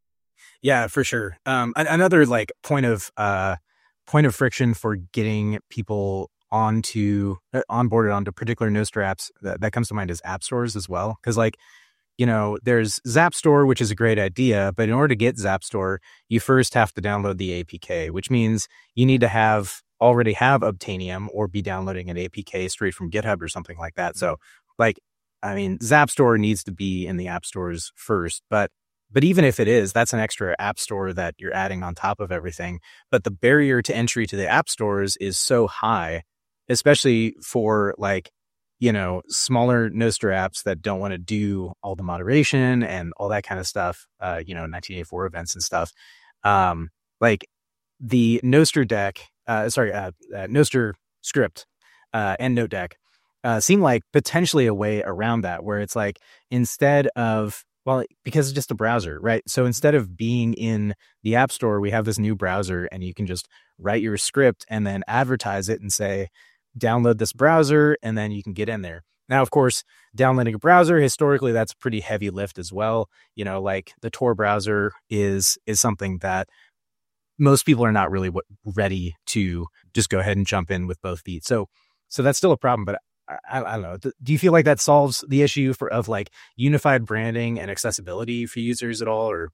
Yeah, for sure. Um, another like point of uh, point of friction for getting people onto uh, onboarded onto particular Nostr apps that, that comes to mind is app stores as well. Because like, you know, there's Zapstore, which is a great idea, but in order to get Zapstore, you first have to download the A P K, which means you need to have already have Obtainium or be downloading an A P K straight from GitHub or something like that. So like, I mean, Zapstore needs to be in the app stores first, but but even if it is, that's an extra app store that you're adding on top of everything. But the barrier to entry to the app stores is so high, especially for like, you know, smaller Nostr apps that don't want to do all the moderation and all that kind of stuff, uh, you know, nineteen eighty-four events and stuff. Um, like the Nostr deck, uh, sorry, uh, uh, Nostr script uh, and Node deck. Uh, seem like potentially a way around that, where it's like instead of, well, because it's just a browser, right? So instead of being in the app store, we have this new browser and you can just write your script and then advertise it and say, download this browser, and then you can get in there. Now, of course, downloading a browser, historically, that's a pretty heavy lift as well. You know, like the Tor browser is is something that most people are not really w- ready to just go ahead and jump in with both feet. So, so that's still a problem, but I, I don't know. Do you feel like that solves the issue for of like unified branding and accessibility for users at all? Or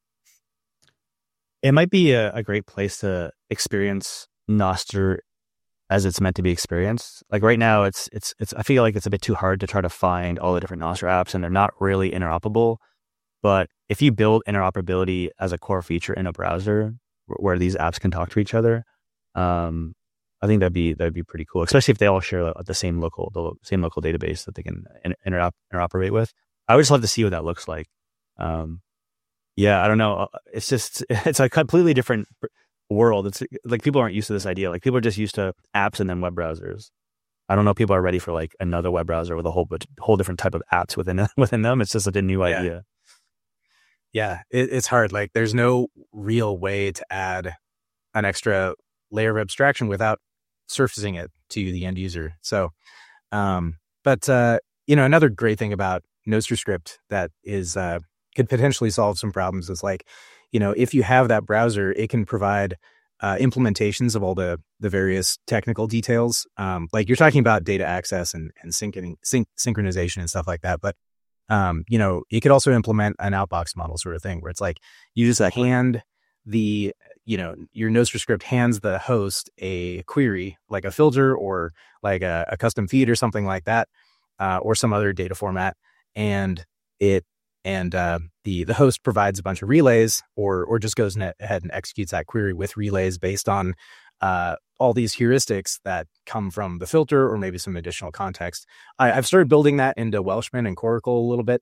it might be a, a great place to experience Nostr as it's meant to be experienced. Like right now, it's it's it's. I feel like it's a bit too hard to try to find all the different Nostr apps, and they're not really interoperable. But if you build interoperability as a core feature in a browser where these apps can talk to each other, um, I think that'd be that'd be pretty cool, especially if they all share the same local the same local database that they can interop- interoperate with. I would just love to see what that looks like. Um, yeah, I don't know. It's just it's a completely different world. It's like people aren't used to this idea. Like people are just used to apps and then web browsers. I don't know if people are ready for like another web browser with a whole whole different type of apps within within them. It's just like a new yeah. idea. Yeah, it, it's hard. Like there's no real way to add an extra layer of abstraction without surfacing it to the end user. So, um, but uh, you know, another great thing about NostrScript that is uh, could potentially solve some problems is like, you know, if you have that browser, it can provide uh, implementations of all the the various technical details. Um, like you're talking about data access and and synchron- synch- synchronization and stuff like that, but um, you know, it could also implement an outbox model sort of thing where it's like you just hand the, you know, your Nostr script hands the host a query, like a filter or like a, a custom feed or something like that, uh, or some other data format. And it, and uh, the, the host provides a bunch of relays or, or just goes ahead and executes that query with relays based on uh, all these heuristics that come from the filter or maybe some additional context. I, I've started building that into Welshman and Coracle a little bit.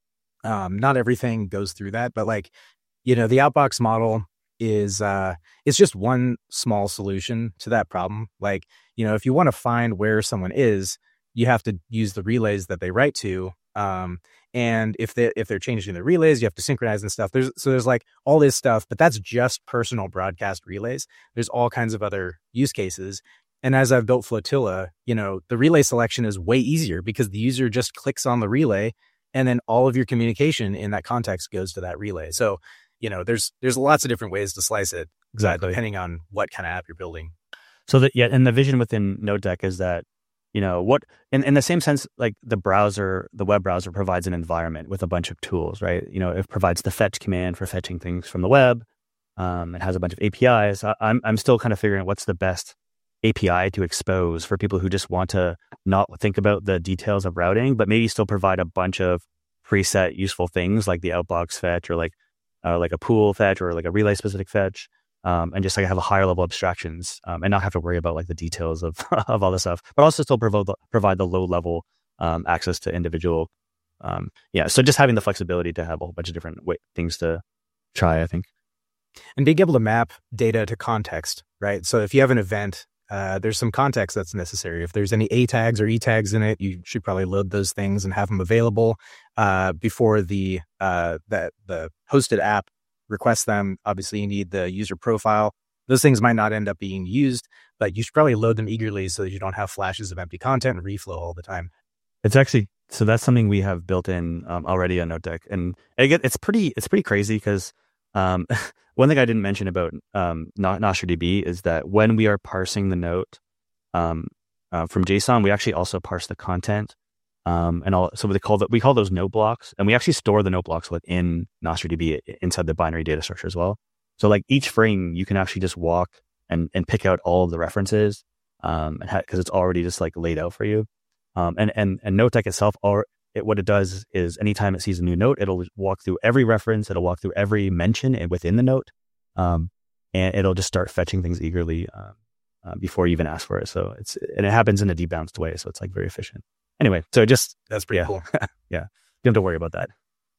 Um, not everything goes through that, but like, you know, the Outbox model is, uh, it's just one small solution to that problem. Like, you know, if you want to find where someone is, you have to use the relays that they write to. Um, and if they, if they're changing the relays, you have to synchronize and stuff. There's, so there's like all this stuff, but that's just personal broadcast relays. There's all kinds of other use cases. And as I've built Flotilla, you know, the relay selection is way easier because the user just clicks on the relay and then all of your communication in that context goes to that relay. So, you know, there's, there's lots of different ways to slice it. Exactly. Uh, depending on what kind of app you're building. So that, yeah. And the vision within NodeDeck is that, you know, what, in, in the same sense, like the browser, the web browser provides an environment with a bunch of tools, right? You know, it provides the fetch command for fetching things from the web. Um, it has a bunch of A P Is. I, I'm, I'm still kind of figuring out what's the best A P I to expose for people who just want to not think about the details of routing, but maybe still provide a bunch of preset useful things like the Outbox fetch or like, uh, like a pool fetch or like a relay specific fetch. Um, and just like have a higher level abstractions um, and not have to worry about like the details of of all this stuff, but also still provide the, provide the low level um, access to individual. Um, yeah, so just having the flexibility to have a whole bunch of different way, things to try, I think. And being able to map data to context, right? So if you have an event, uh, there's some context that's necessary. If there's any A tags or E tags in it, you should probably load those things and have them available uh, before the uh, that the hosted app request them. Obviously, you need the user profile. Those things might not end up being used, but you should probably load them eagerly so that you don't have flashes of empty content and reflow all the time. It's actually, so that's something we have built in um, already on NodeDeck. And it, it's pretty it's pretty crazy because um, one thing I didn't mention about um, NostrDB is that when we are parsing the note um, uh, from JSON, we actually also parse the content. Um, and all, so we call that, we call those note blocks, and we actually store the note blocks within NostrDB inside the binary data structure as well. So like each frame, you can actually just walk and, and pick out all of the references, um, and ha- cause it's already just like laid out for you. Um, and, and, and NodeDeck itself, or it, what it does is anytime it sees a new note, it'll walk through every reference. It'll walk through every mention within the note. Um, and it'll just start fetching things eagerly, um, uh, before you even ask for it. So it's, and it happens in a debounced way. So it's like very efficient. Anyway, so just that's pretty yeah. cool. yeah, you don't have to worry about that.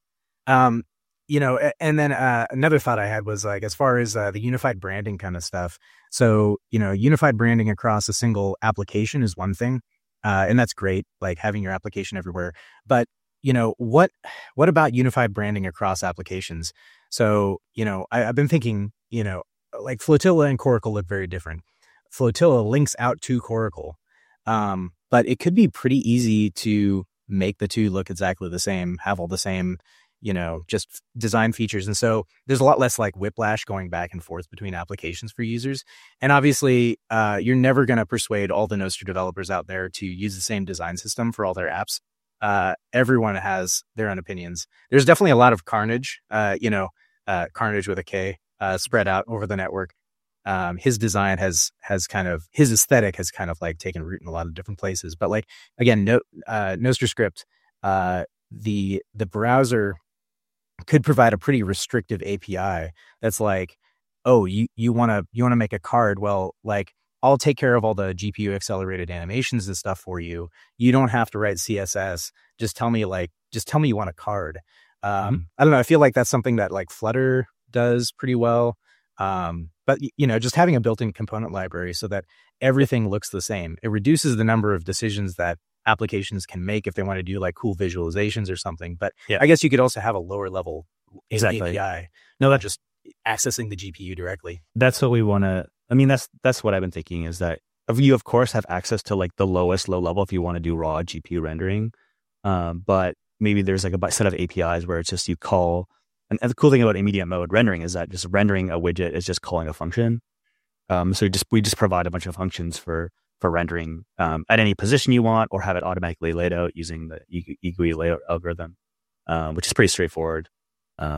Um, you know, and then uh, another thought I had was like as far as uh, the unified branding kind of stuff. So you know, unified branding across a single application is one thing, uh, and that's great, like having your application everywhere. But you know, what what about unified branding across applications? So you know, I, I've been thinking, you know, like Flotilla and Coracle look very different. Flotilla links out to Coracle. Um, but it could be pretty easy to make the two look exactly the same, have all the same, you know, just design features. And so there's a lot less like whiplash going back and forth between applications for users. And obviously, uh, you're never going to persuade all the Nostr developers out there to use the same design system for all their apps. Uh, everyone has their own opinions. There's definitely a lot of carnage, uh, you know, uh, carnage with a K, uh, spread out over the network. Um, his design has, has kind of, his aesthetic has kind of like taken root in a lot of different places. But like, again, no, uh, NostrScript, uh, the, the browser could provide a pretty restrictive A P I that's like, oh, you, you want to, you want to make a card. Well, like I'll take care of all the G P U accelerated animations and stuff for you. You don't have to write C S S. Just tell me like, just tell me you want a card. Um, mm-hmm. I don't know. I feel like that's something that like Flutter does pretty well. Um, but you know, just having a built-in component library so that everything looks the same, it reduces the number of decisions that applications can make if they want to do like cool visualizations or something. But yeah. I guess you could also have a lower level exactly. A P I. No, that's just accessing the G P U directly. That's what we want to, I mean, that's, that's what I've been thinking is that you of course have access to like the lowest low level if you want to do raw G P U rendering. Um, but maybe there's like a set of A P Is where it's just you call. And the cool thing about immediate mode rendering is that just rendering a widget is just calling a function. Um, so just we just provide a bunch of functions for for rendering um, at any position you want, or have it automatically laid out using the E G U I layout algorithm, um, which is pretty straightforward. Um,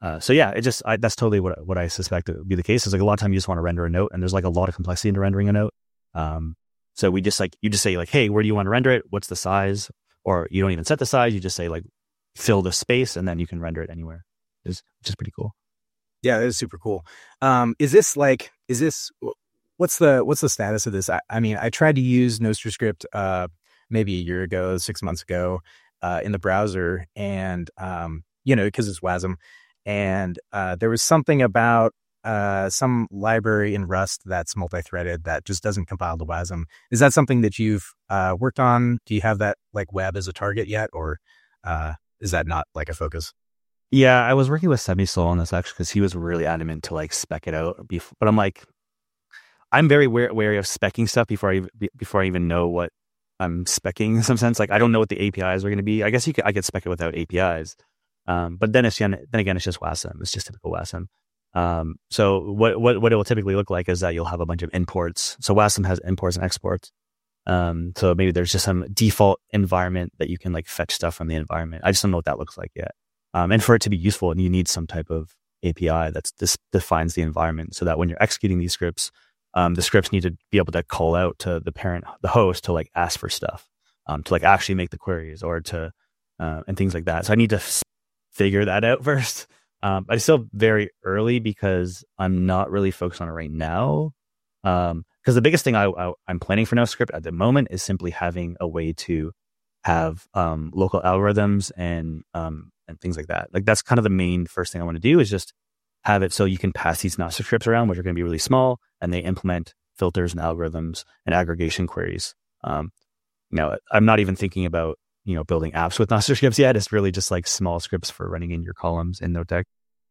Uh, so yeah, it just I, that's totally what what I suspect it would be the case. Is like a lot of time you just want to render a note, and there's like a lot of complexity into rendering a note. Um, so we just like you just say like, hey, where do you want to render it? What's the size? Or you don't even set the size. You just say like, fill the space, and then you can render it anywhere. It's just pretty cool. Yeah, that is super cool. Um, is this like is this what's the what's the status of this? I, I mean, I tried to use NostraScript uh, maybe a year ago, six months ago, uh, in the browser, and um, you know, because it's WASM. And uh, there was something about uh, some library in Rust that's multi-threaded that just doesn't compile to WASM. Is that something that you've uh, worked on? Do you have that like web as a target yet, or uh, is that not like a focus? Yeah, I was working with Semisol on this actually because he was really adamant to like spec it out. Before, but I'm like, I'm very wary, wary of specing stuff before I before I even know what I'm specing. In some sense, like I don't know what the A P Is are going to be. I guess you could, I could spec it without A P Is. Um, but then it's then again, it's just WASM. It's just typical WASM. Um, so what, what, what it will typically look like is that you'll have a bunch of imports. So WASM has imports and exports. Um, so maybe there's just some default environment that you can like fetch stuff from the environment. I just don't know what that looks like yet. Um, and for it to be useful, you need some type of A P I that's this defines the environment so that when you're executing these scripts, um, the scripts need to be able to call out to the parent, the host to like ask for stuff, um, to like actually make the queries or to, uh, and things like that. So I need to figure that out first. Um, but it's still very early because I'm not really focused on it right now. Um, because the biggest thing I, I, I'm planning for NostraScript at the moment is simply having a way to have um, local algorithms and um, and things like that. Like that's kind of the main first thing I want to do is just have it so you can pass these NostraScripts around, which are going to be really small, and they implement filters and algorithms and aggregation queries. Um, you know, I'm not even thinking about you know, building apps with NostraScripts yet. It's really just like small scripts for running in your columns in Notedec.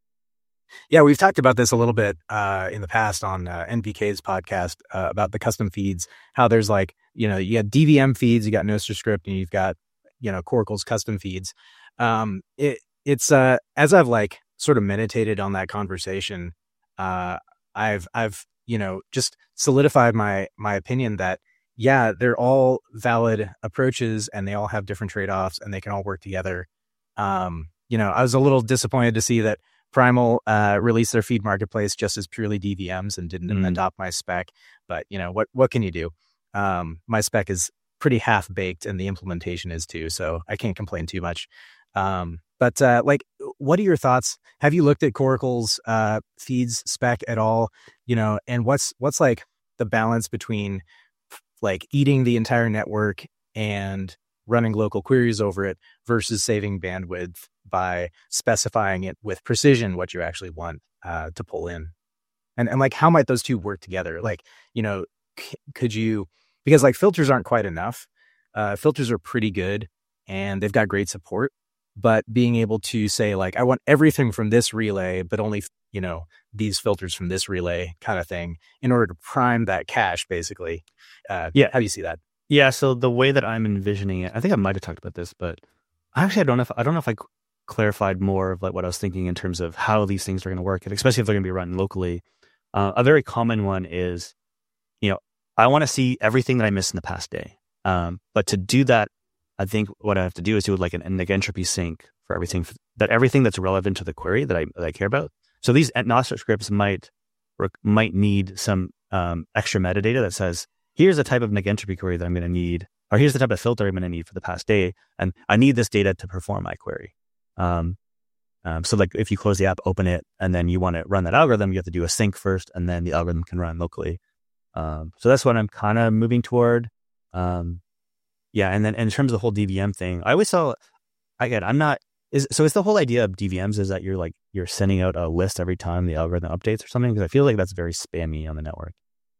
Yeah, we've talked about this a little bit uh, in the past on uh, N B K's podcast uh, about the custom feeds, how there's like, you know, you got D V M feeds, you got NostraScript, and you've got, you know, Coracle's custom feeds. Um, it, it's, uh, as I've like sort of meditated on that conversation, uh, I've, I've, you know, just solidified my, my opinion that yeah, they're all valid approaches and they all have different trade-offs and they can all work together. Um, you know, I was a little disappointed to see that Primal uh, released their feed marketplace just as purely D V Ms and didn't mm. adopt my spec. But, you know, what what can you do? Um, my spec is pretty half-baked and the implementation is too, so I can't complain too much. Um, but uh, like, what are your thoughts? Have you looked at Coracle's uh, feeds spec at all? You know, and what's what's like the balance between like eating the entire network and running local queries over it versus saving bandwidth by specifying it with precision what you actually want uh, to pull in? And and like, how might those two work together? Like, you know, c- could you, because like filters aren't quite enough. Uh, filters are pretty good and they've got great support, but being able to say like, I want everything from this relay, but only, you know, these filters from this relay kind of thing in order to prime that cache basically. Uh, yeah. How do you see that? Yeah. So the way that I'm envisioning it, I think I might've talked about this, but actually I don't know if, I don't know if I clarified more of like what I was thinking in terms of how these things are going to work, and especially if they're going to be run locally. Uh, a very common one is, you know, I want to see everything that I missed in the past day. Um, but to do that, I think what I have to do is do like an, an entropy sync for everything, that everything that's relevant to the query that I, that I care about. So these NostraScripts might, might need some um, extra metadata that says, here's the type of negentropy query that I'm going to need, or here's the type of filter I'm going to need for the past day. And I need this data to perform my query. Um, um, so like if you close the app, open it, and then you want to run that algorithm, you have to do a sync first, and then the algorithm can run locally. Um, so that's what I'm kind of moving toward. Um, yeah. And then in terms of the whole D V M thing, I always saw, again, I'm not, is, so is the whole idea of D V Ms is that you're like, you're sending out a list every time the algorithm updates or something? Because I feel like that's very spammy on the network.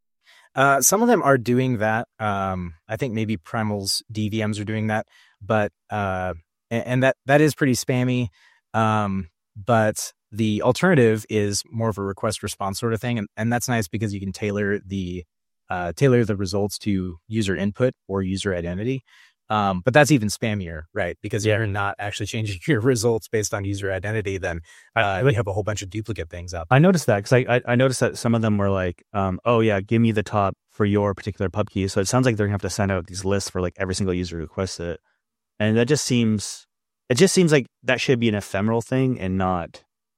Uh, some of them are doing that. Um, I think maybe Primal's D V Ms are doing that, but, uh, and, and that, that is pretty spammy. Um, but the alternative is more of a request response sort of thing. And, and that's nice because you can tailor the, uh, tailor the results to user input or user identity. Um, but that's even spammier, right? Because yeah. you're not actually changing your results based on user identity, then uh, we have a whole bunch of duplicate things out there. I noticed that because I, I I noticed that some of them were like, um, oh yeah, give me the top for your particular pub key. So it sounds like they're gonna have to send out these lists for like every single user who requests it, and that just seems it just seems like that should be an ephemeral thing and not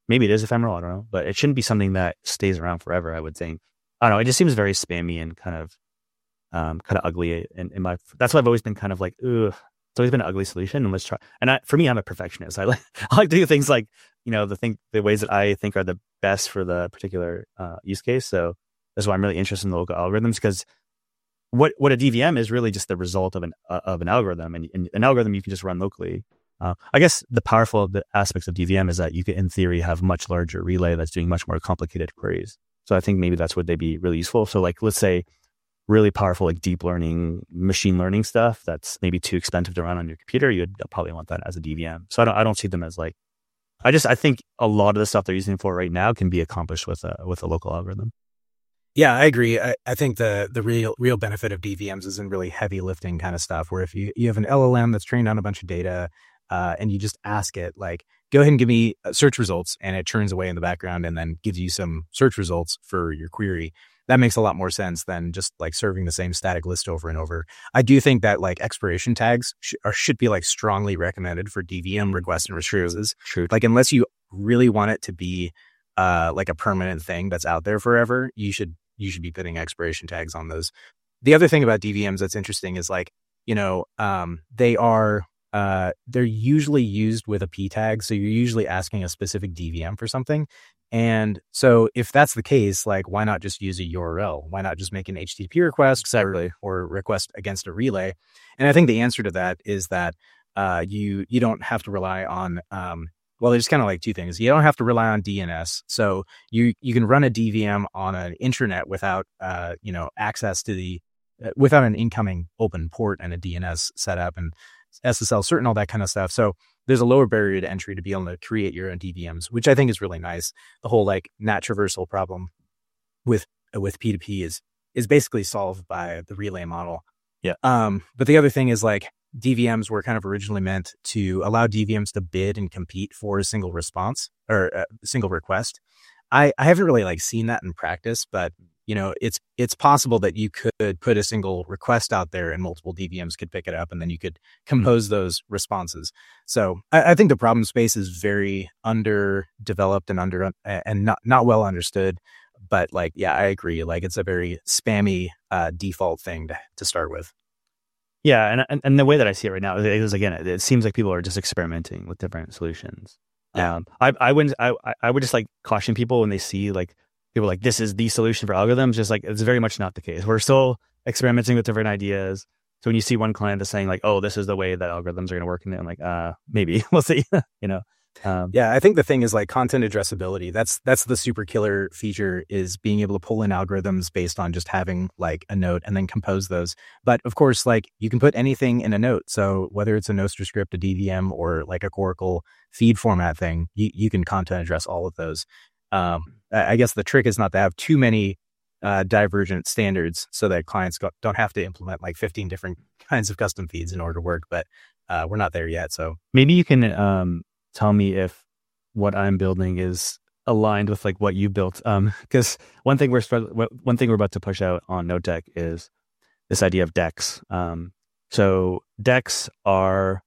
maybe it is ephemeral. I don't know, but it shouldn't be something that stays around forever. I would think. I don't know. It just seems very spammy and kind of, um, kind of ugly. And in my, that's why I've always been kind of like, ugh, it's always been an ugly solution. And let's try. And I, for me, I'm a perfectionist. I like, I like to do things like, you know, the thing, the ways that I think are the best for the particular uh, use case. So that's why I'm really interested in the local algorithms, because what what a D V M is really just the result of an uh, of an algorithm, and, and an algorithm you can just run locally. Uh, I guess the powerful of the aspects of D V M is that you can, in theory, have much larger relay that's doing much more complicated queries. So I think maybe that's would they be really useful. So like, let's say really powerful, like deep learning, machine learning stuff that's maybe too expensive to run on your computer, you'd probably want that as a D V M. So I don't I don't see them as like, I just, I think a lot of the stuff they're using for right now can be accomplished with a, with a local algorithm. Yeah, I agree. I, I think the the real real benefit of D V Ms is in really heavy lifting kind of stuff, where if you, you have an L L M that's trained on a bunch of data, uh, and you just ask it, like, go ahead and give me search results, and it churns away in the background and then gives you some search results for your query. That makes a lot more sense than just like serving the same static list over and over. I do think that like expiration tags sh- or should be like strongly recommended for D V M requests and retrieves. True. Like, unless you really want it to be uh, like a permanent thing that's out there forever, you should you should be putting expiration tags on those. The other thing about D V Ms that's interesting is like, you know, um, they are, uh, they're usually used with a P tag. So you're usually asking a specific D V M for something. And so if that's the case, like, why not just use a U R L? Why not just make an H T T P request Exactly. or, or request against a relay? And I think the answer to that is that uh, you, you don't have to rely on, um, well, there's kind of like two things. You don't have to rely on D N S. So you, you can run a D V M on an intranet without, uh, you know, access to the, uh, without an incoming open port and a D N S setup and S S L cert and all that kind of stuff. So there's a lower barrier to entry to be able to create your own D V Ms, which I think is really nice. The whole like N A T traversal problem with, uh, with P two P is, is basically solved by the relay model. Yeah. Um, but the other thing is like, D V Ms were kind of originally meant to allow D V Ms to bid and compete for a single response or a single request. I, I haven't really like seen that in practice, but you know, it's it's possible that you could put a single request out there and multiple D V Ms could pick it up, and then you could compose those responses. So I, I think the problem space is very underdeveloped and under and not not well understood. But like, yeah, I agree. Like, it's a very spammy uh, default thing to, to start with. Yeah, and, and and the way that I see it right now is, again, it, it seems like people are just experimenting with different solutions. Yeah. Um, I I wouldn't I I would just like caution people when they see like people like this is the solution for algorithms. Just like, it's very much not the case. We're still experimenting with different ideas. So when you see one client that's saying like, oh, this is the way that algorithms are going to work, and I'm like, uh, maybe we'll see. you know. Um, yeah, I think the thing is like content addressability. That's that's the super killer feature, is being able to pull in algorithms based on just having like a note and then compose those. But of course, like, you can put anything in a note. So whether it's a Nostr script, a D V M, or like a Coracle feed format thing, you, you can content address all of those. Um, I guess the trick is not to have too many uh, divergent standards so that clients go, don't have to implement like fifteen different kinds of custom feeds in order to work. But uh, we're not there yet. So maybe you can um, tell me if what I'm building is aligned with like what you built. Um, because one thing we're one thing we're about to push out on NodeDeck is this idea of decks. Um, so decks are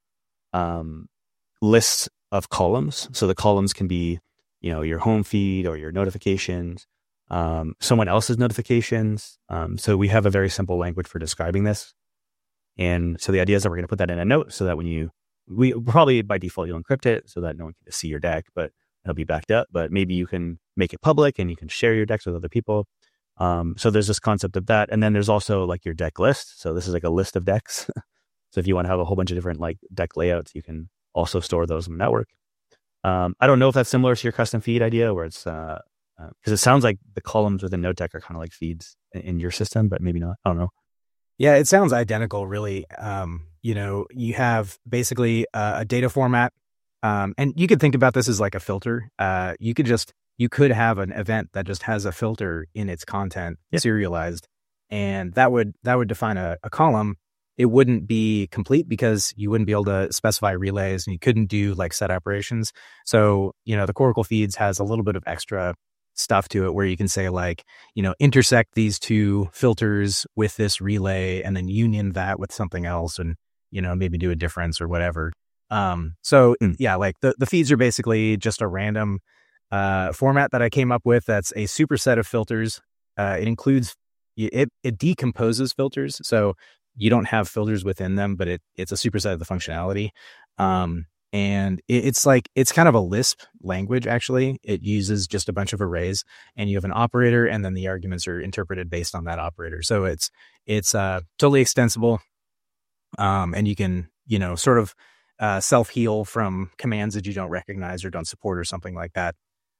um, lists of columns. So the columns can be, you know, your home feed or your notifications, um, someone else's notifications. Um, so we have a very simple language for describing this. And so the idea is that we're going to put that in a note so that when you, we probably by default, you'll encrypt it so that no one can see your deck, but it'll be backed up. But maybe you can make it public and you can share your decks with other people. Um, so there's this concept of that. And then there's also like your deck list. So this is like a list of decks. So if you want to have a whole bunch of different like deck layouts, you can also store those in the network. Um, I don't know if that's similar to your custom feed idea, where it's uh, uh, because it sounds like the columns within NodeDeck are kind of like feeds in, in your system, but maybe not. I don't know. Yeah, it sounds identical, really. Um, you know, you have basically uh, a data format, um, and you could think about this as like a filter. Uh, you could just you could have an event that just has a filter in its content, yeah. serialized, and that would that would define a, a column. It wouldn't be complete because you wouldn't be able to specify relays, and you couldn't do like set operations. So, you know, the Coracle feeds has a little bit of extra stuff to it where you can say like, you know, intersect these two filters with this relay and then union that with something else, and, you know, maybe do a difference or whatever. Um, so mm. yeah, like the, the feeds are basically just a random uh, format that I came up with that's a superset of filters. Uh, it includes, it, it decomposes filters. So you don't have filters within them, but it it's a superset of the functionality. Um, and it, it's like, it's kind of a Lisp language, actually. It uses just a bunch of arrays, and you have an operator, and then the arguments are interpreted based on that operator. So it's, it's uh, totally extensible. Um, and you can, you know, sort of uh, self-heal from commands that you don't recognize or don't support or something like that.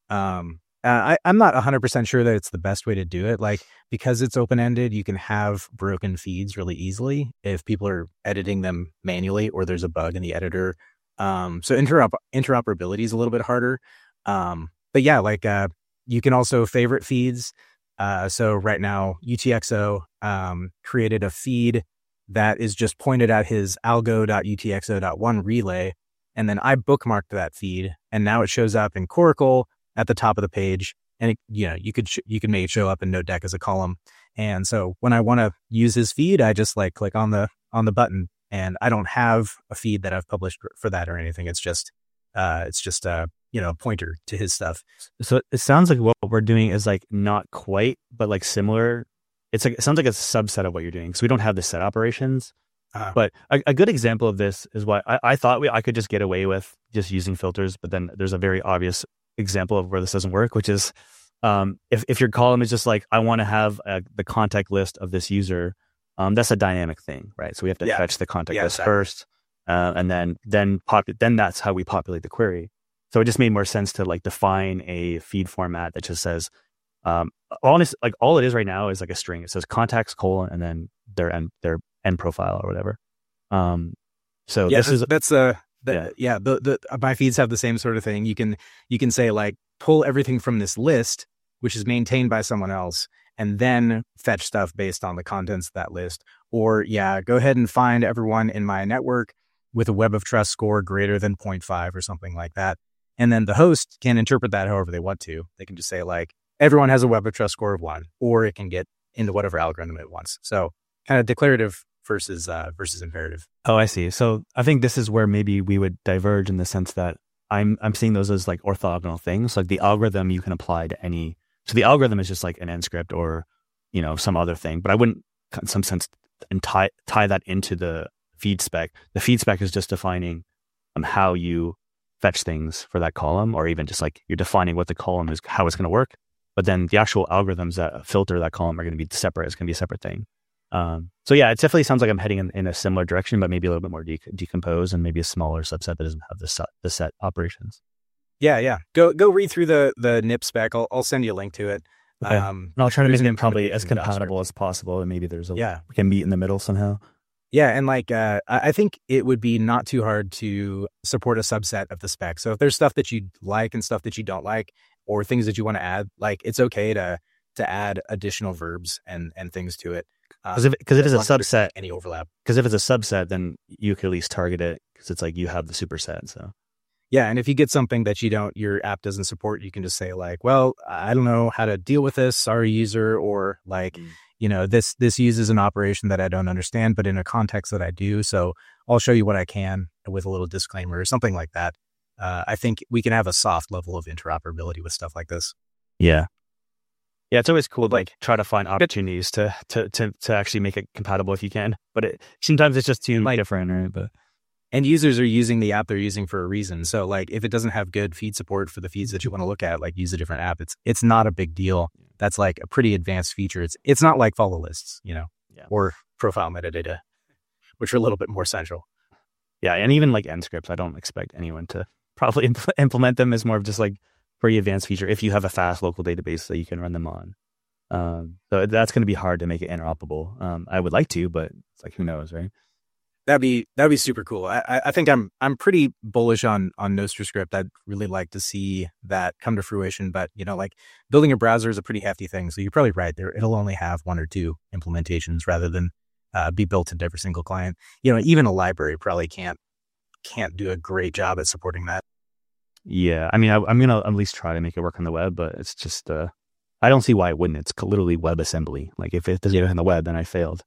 Um, uh, I, I'm not one hundred percent sure that it's the best way to do it. Like, because it's open-ended, you can have broken feeds really easily if people are editing them manually or there's a bug in the editor. Um, so interop- interoperability is a little bit harder. Um, but yeah, like uh, you can also favorite feeds. Uh, so right now, U T X O um, created a feed that is just pointed at his algo dot U T X O dot one relay. And then I bookmarked that feed, and now it shows up in Coracle at the top of the page. And it, you know, you could, sh- you can make it show up in NodeDeck as a column. And so when I want to use his feed, I just like click on the, on the button, and I don't have a feed that I've published for that or anything. It's just, uh, it's just a, you know, pointer to his stuff. So it sounds like what we're doing is like not quite, but like similar. It's like, it sounds like a subset of what you're doing. So we don't have the set operations, uh, but a, a good example of this is what I, I thought we, I could just get away with just using filters, but then there's a very obvious example of where this doesn't work, which is um, if, if your column is just like, I want to have a, the contact list of this user, um, that's a dynamic thing, right? So we have to yeah. fetch the contact yeah, list exactly. first, uh, and then, then pop, then that's how we populate the query. So it just made more sense to like define a feed format that just says, Um, honest, like all it is right now is like a string. It says contacts colon and then their end, their end profile or whatever. Um, so yeah, this that's, is that's uh, the, yeah, yeah. The the my feeds have the same sort of thing. You can you can say like pull everything from this list, which is maintained by someone else, and then fetch stuff based on the contents of that list. Or yeah, go ahead and find everyone in my network with a Web of Trust score greater than zero point five or something like that. And then the host can interpret that however they want to. They can just say like, everyone has a Web of Trust score of one, or it can get into whatever algorithm it wants. So kind of declarative versus uh, versus imperative. Oh, I see. So I think this is where maybe we would diverge in the sense that I'm I'm seeing those as like orthogonal things. Like the algorithm you can apply to any. So the algorithm is just like an end script or, you know, some other thing. But I wouldn't, in some sense, and tie tie that into the feed spec. The feed spec is just defining um, how you fetch things for that column, or even just like you're defining what the column is, how it's going to work. But then the actual algorithms that filter that column are going to be separate. It's going to be a separate thing. Um, so yeah, it definitely sounds like I'm heading in, in a similar direction, but maybe a little bit more de- decomposed and maybe a smaller subset that doesn't have the set, the set operations. Yeah, yeah. Go go read through the the N I P spec. I'll I'll send you a link to it. Okay. Um, and I'll try to make it probably as compatible as possible, and maybe there's a yeah we can meet in the middle somehow. Yeah, and like uh, I think it would be not too hard to support a subset of the spec. So if there's stuff that you like and stuff that you don't like, or things that you want to add, like it's okay to to add additional verbs and and things to it. Because um, if because it is a subset, any overlap. Because if it's a subset, then you could at least target it because it's like you have the superset. So yeah, and if you get something that you don't, your app doesn't support, you can just say like, well, I don't know how to deal with this. Sorry, user, or like. Mm. You know, this this uses an operation that I don't understand, but in a context that I do. So I'll show you what I can with a little disclaimer or something like that. Uh, I think we can have a soft level of interoperability with stuff like this. Yeah. Yeah, it's always cool to like try to find opportunities to to to, to actually make it compatible if you can. But it, sometimes it's just too like, different, right? But and users are using the app they're using for a reason. So like if it doesn't have good feed support for the feeds that you want to look at, like use a different app. It's it's not a big deal. That's like a pretty advanced feature. It's it's not like follow lists, you know, yeah. or profile metadata, which are a little bit more central. Yeah, and even like end scripts, I don't expect anyone to probably impl- implement them as more of just like pretty advanced feature if you have a fast local database that you can run them on. Um, so that's going to be hard to make it interoperable. Um, I would like to, but it's like who knows, right? That'd be that'd be super cool. I I think I'm I'm pretty bullish on on NoScript. I'd really like to see that come to fruition. But you know, like building a browser is a pretty hefty thing. So you're probably right there. It'll only have one or two implementations rather than uh, be built into every single client. You know, even a library probably can't can't do a great job at supporting that. Yeah, I mean, I, I'm gonna at least try to make it work on the web, but it's just uh, I don't see why it wouldn't. It's literally WebAssembly. Like if it doesn't get on the web, then I failed.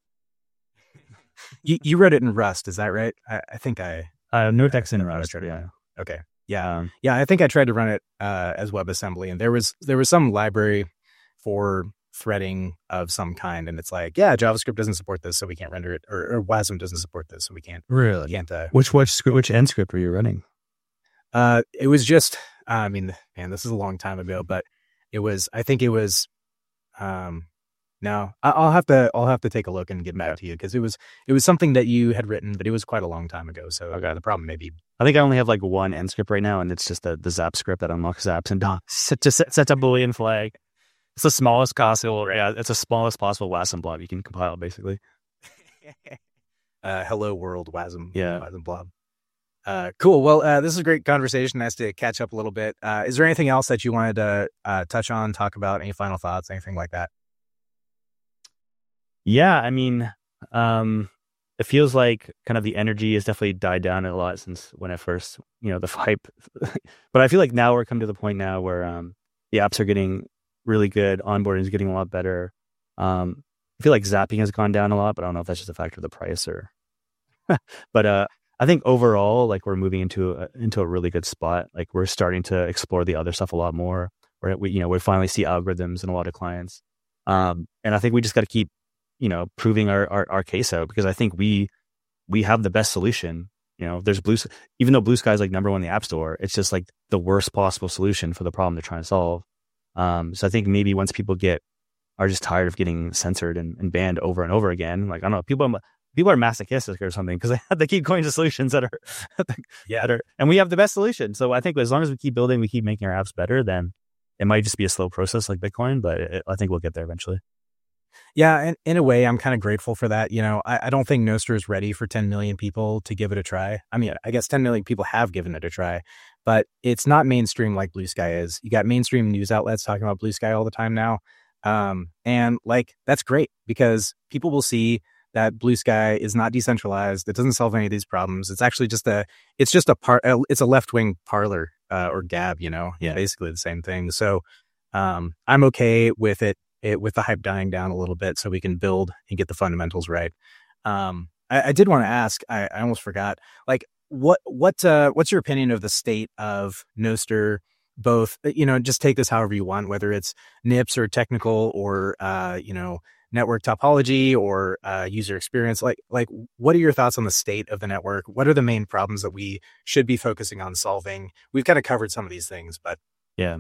You you wrote it in Rust, is that right? I, I think I uh, NodeDeck's in Rust, yeah. Okay, Yeah. Um, Yeah. I think I tried to run it uh, as WebAssembly, and there was there was some library for threading of some kind, and it's like, yeah, JavaScript doesn't support this, so we can't render it, or, or WASM doesn't support this, so we can't. really? Can't. Uh, Which which script, which end script were you running? uh, it was just. I mean, man, this is a long time ago, but it was. I think it was. Um, no, I, I'll have to. I'll have to take a look and get back to you, because it was. It was something that you had written, but it was quite a long time ago. So Okay. the problem may be. I think I only have like one end script right now, and it's just the, the Zap script that unlocks Zaps and set, to set, sets a Boolean flag. It's the smallest possible. Yeah, it's the smallest possible WASM blob you can compile, basically. uh, hello world WASM. Yeah. WASM blob. Uh, cool. Well, uh, this is a great conversation. Nice to catch up a little bit. Uh, is there anything else that you wanted to uh, touch on, talk about? Any final thoughts, anything like that? Yeah, I mean, um, it feels like kind of the energy has definitely died down a lot since when I first, you know, the hype. But I feel like now we're come to the point now where um, the apps are getting really good. Onboarding is getting a lot better. Um, I feel like zapping has gone down a lot, but I don't know if that's just a factor of the price or. But uh, I think overall, like we're moving into a, into a really good spot. Like we're starting to explore the other stuff a lot more. Where we, you know, we finally see algorithms in a lot of clients, um, and I think we just got to keep, you know, proving our, our our case out, because I think we we have the best solution. You know, there's blue, even though Blue Sky is like number one in the App Store, it's just like the worst possible solution for the problem they're trying to solve. Um, so I think maybe once people get are just tired of getting censored and, and banned over and over again, like I don't know, people people are masochistic or something because they, they keep going to solutions that are yeah, that are, and we have the best solution. So I think as long as we keep building, we keep making our apps better, then it might just be a slow process like Bitcoin, but it, I think we'll get there eventually. Yeah, and in a way, I'm kind of grateful for that. You know, I, I don't think Nostr is ready for ten million people to give it a try. I mean, I guess ten million people have given it a try, but it's not mainstream like Blue Sky is. You got mainstream news outlets talking about Blue Sky all the time now. Um, and like, that's great because people will see that Blue Sky is not decentralized. It doesn't solve any of these problems. It's actually just a, it's just a part, it's a left-wing parlor uh, or Gab, you know, yeah, basically the same thing. So um, I'm okay with it. It, with the hype dying down a little bit so we can build and get the fundamentals right. Um, I, I did want to ask, I, I almost forgot, like what, what, uh, what's your opinion of the state of Nostr, both, you know, just take this however you want, whether it's N I Ps or technical or, uh, you know, network topology or, uh, user experience. Like, like what are your thoughts on the state of the network? What are the main problems that we should be focusing on solving? We've kind of covered some of these things, but yeah.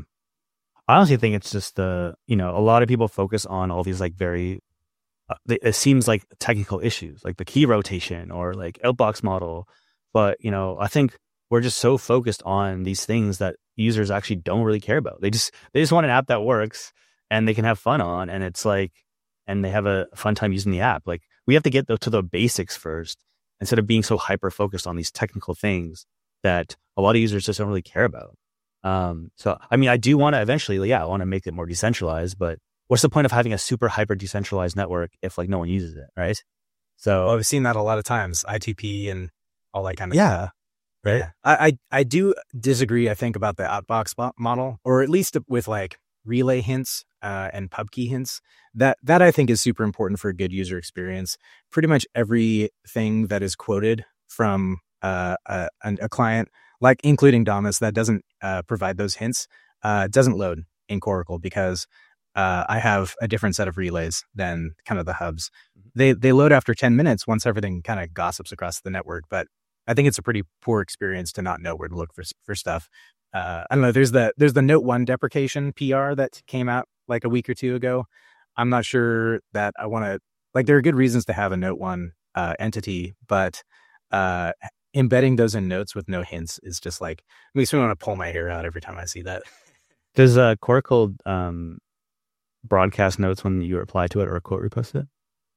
I honestly think it's just the, you know, a lot of people focus on all these like very, uh, it seems like technical issues, like the key rotation or like outbox model. But, you know, I think we're just so focused on these things that users actually don't really care about. They just, they just want an app that works and they can have fun on. And it's like, and they have a fun time using the app. Like we have to get to the basics first instead of being so hyper focused on these technical things that a lot of users just don't really care about. Um, so, I mean, I do want to eventually, yeah, I want to make it more decentralized, but what's the point of having a super hyper decentralized network if like no one uses it, right? So well, I've seen that a lot of times, I T P and all that kind of yeah, stuff. right. Yeah. I, I, I do disagree, I think, about the outbox model, or at least with like relay hints, uh, and pub key hints. That, that I think is super important for a good user experience. Pretty much everything that is quoted from, uh, a, a client, like including Damus, that doesn't uh, provide those hints, uh, doesn't load in Coracle because uh, I have a different set of relays than kind of the hubs. They they load after ten minutes once everything kind of gossips across the network. But I think it's a pretty poor experience to not know where to look for for stuff. Uh, I don't know. There's the there's the Note one deprecation P R that came out like a week or two ago. I'm not sure that I want to like. There are good reasons to have a Note one uh, entity, but uh, embedding those in notes with no hints is just like, makes me want to pull my hair out every time I see that. Does uh, Coracle um, broadcast notes when you reply to it or quote repost it?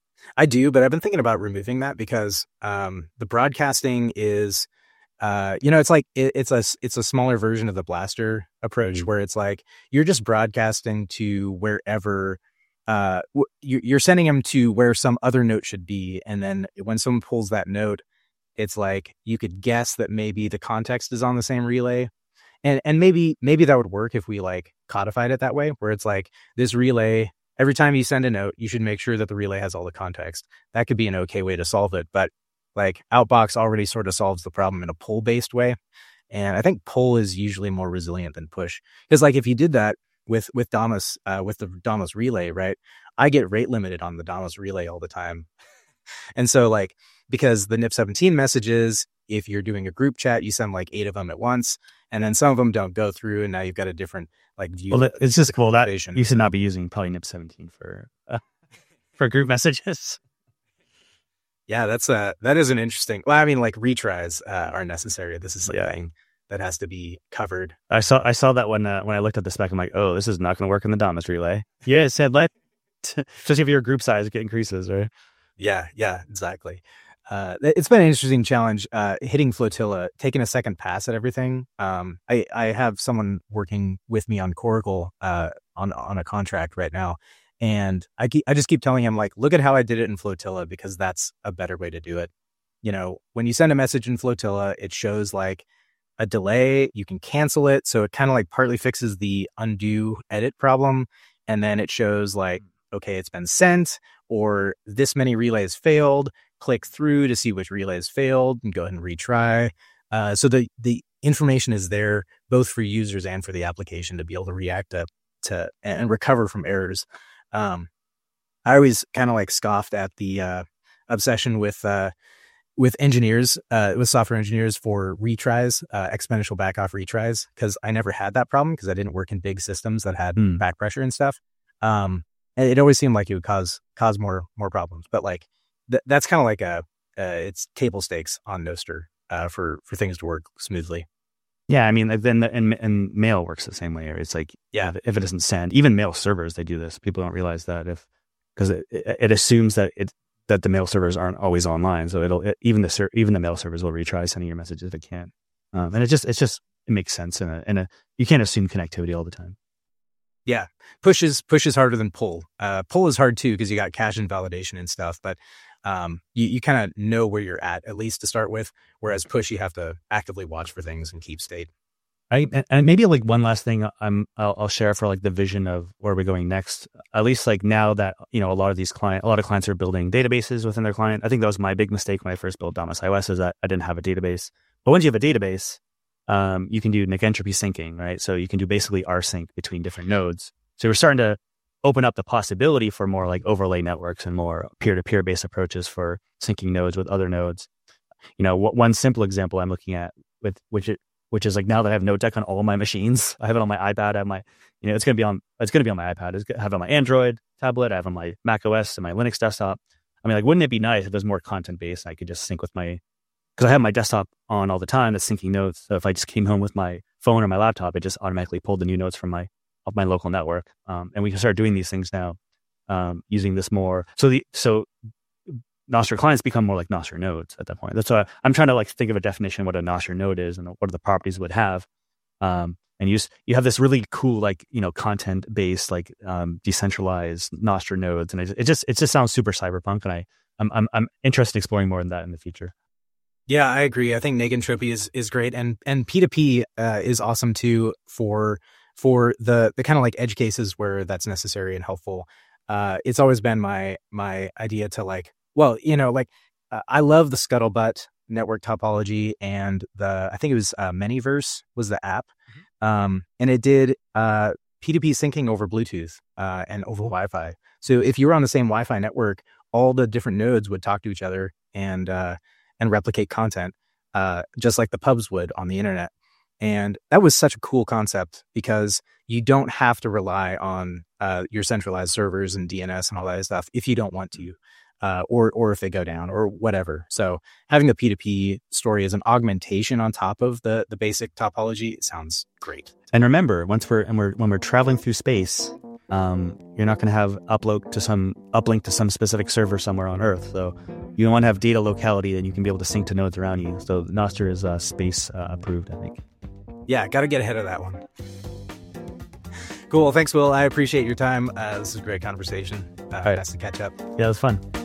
I do, but I've been thinking about removing that because um, the broadcasting is, uh, you know, it's like, it, it's a, it's a smaller version of the Blaster approach mm-hmm. where it's like, you're just broadcasting to wherever, uh, w- you're sending them to where some other note should be. And then when someone pulls that note, it's like you could guess that maybe the context is on the same relay. And and maybe maybe that would work if we like codified it that way, where it's like this relay, every time you send a note, you should make sure that the relay has all the context. That could be an okay way to solve it. But like Outbox already sort of solves the problem in a pull-based way. And I think pull is usually more resilient than push. Because like if you did that with with Damus, uh, with the Damus relay, right? I get rate limited on the Damus relay all the time. And so like, because the N I P seventeen messages, if you're doing a group chat, you send like eight of them at once, and then some of them don't go through, and now you've got a different like view. Well, it's just cool that you should not be using probably N I P seventeen for uh, for group messages. Yeah, that's a that is an interesting. Well, I mean, like retries uh, are necessary. This is something yeah. that has to be covered. I saw I saw that when uh, when I looked at the spec, I'm like, oh, this is not going to work in the Damus relay. Yeah, it said let, especially if your group size increases, right? Yeah, yeah, exactly. Uh, it's been an interesting challenge uh, hitting Flotilla, taking a second pass at everything. Um, I, I have someone working with me on Coracle uh, on on a contract right now, and I keep, I just keep telling him like, look at how I did it in Flotilla because that's a better way to do it. You know, when you send a message in Flotilla, it shows like a delay. You can cancel it, so it kind of like partly fixes the undo edit problem, and then it shows like, okay, it's been sent, or this many relays failed. Click through to see which relays failed and go ahead and retry. Uh, so the the information is there both for users and for the application to be able to react to, to and recover from errors. Um, I always kind of like scoffed at the uh, obsession with uh, with engineers, uh, with software engineers for retries, uh, exponential back off retries, because I never had that problem because I didn't work in big systems that had mm. back pressure and stuff. Um, and it always seemed like it would cause cause more more problems, but like. Th- that's kind of like a, uh, it's table stakes on Nostr uh, for, for things to work smoothly. Yeah. I mean, then the, and, and mail works the same way. It's like, yeah, if it doesn't send, even mail servers, they do this. People don't realize that if, because it, it, it assumes that it, that the mail servers aren't always online. So it'll, it, even the, ser- even the mail servers will retry sending your messages if it can. Um, and it just, it's just, it makes sense. And a, and a, you can't assume connectivity all the time. Yeah. Push is, push is harder than pull. Uh, pull is hard too, because you got cache invalidation and stuff, but Um, you, you kind of know where you're at, at least to start with, whereas push, you have to actively watch for things and keep state. I, and maybe like one last thing I'm, I'll, I'll share for like the vision of where we're going next, at least like now that, you know, a lot of these client, a lot of clients are building databases within their client. I think that was my big mistake when I first built Damus iOS is that I didn't have a database, but once you have a database, um, you can do negentropy syncing, right? So you can do basically rsync between different nodes. So we're starting to open up the possibility for more like overlay networks and more peer-to-peer based approaches for syncing nodes with other nodes. You know, what, one simple example I'm looking at with which it which is like now that I have NodeDeck on all my machines, I have it on my iPad, I have my, you know, it's gonna be on it's gonna be on my iPad, it's gonna have it on my Android tablet, I have it on my Mac O S and my Linux desktop. I mean, like, wouldn't it be nice if there's more content based and I could just sync with my, because I have my desktop on all the time that's syncing nodes. So if I just came home with my phone or my laptop, it just automatically pulled the new nodes from my of my local network. Um, and we can start doing these things now um, using this more. So the so Nostr clients become more like Nostr nodes at that point. That's why I'm trying to like think of a definition what a Nostr node is and what are the properties it would have. Um, and you you have this really cool like, you know, content based like um, decentralized Nostr nodes, and it, it just it just sounds super cyberpunk. And I I'm I'm, I'm interested in exploring more in that in the future. Yeah, I agree. I think negentropy is is great, and and P two P uh, is awesome too for. for the the kind of like edge cases where that's necessary and helpful. Uh, it's always been my my idea to like, well, you know, like uh, I love the Scuttlebutt network topology, and the, I think it was uh, Manyverse was the app. Mm-hmm. Um, and it did uh, P two P syncing over Bluetooth uh, and over Wi-Fi. So if you were on the same Wi-Fi network, all the different nodes would talk to each other and uh, and replicate content, uh, just like the pubs would on the internet. And that was such a cool concept because you don't have to rely on uh, your centralized servers and D N S and all that stuff if you don't want to, uh, or or if they go down or whatever. So having the P two P story as an augmentation on top of the the basic topology sounds great. And remember, once we're and we're when we're traveling through space, um, you're not going to have upload to some uplink to some specific server somewhere on Earth. So you want to have data locality, and you can be able to sync to nodes around you. So Nostr is uh, space uh, approved, I think. Yeah, got to get ahead of that one. Cool. Thanks, Will. I appreciate your time. Uh, this is a great conversation. Uh, All right. Nice to catch up. Yeah, it was fun.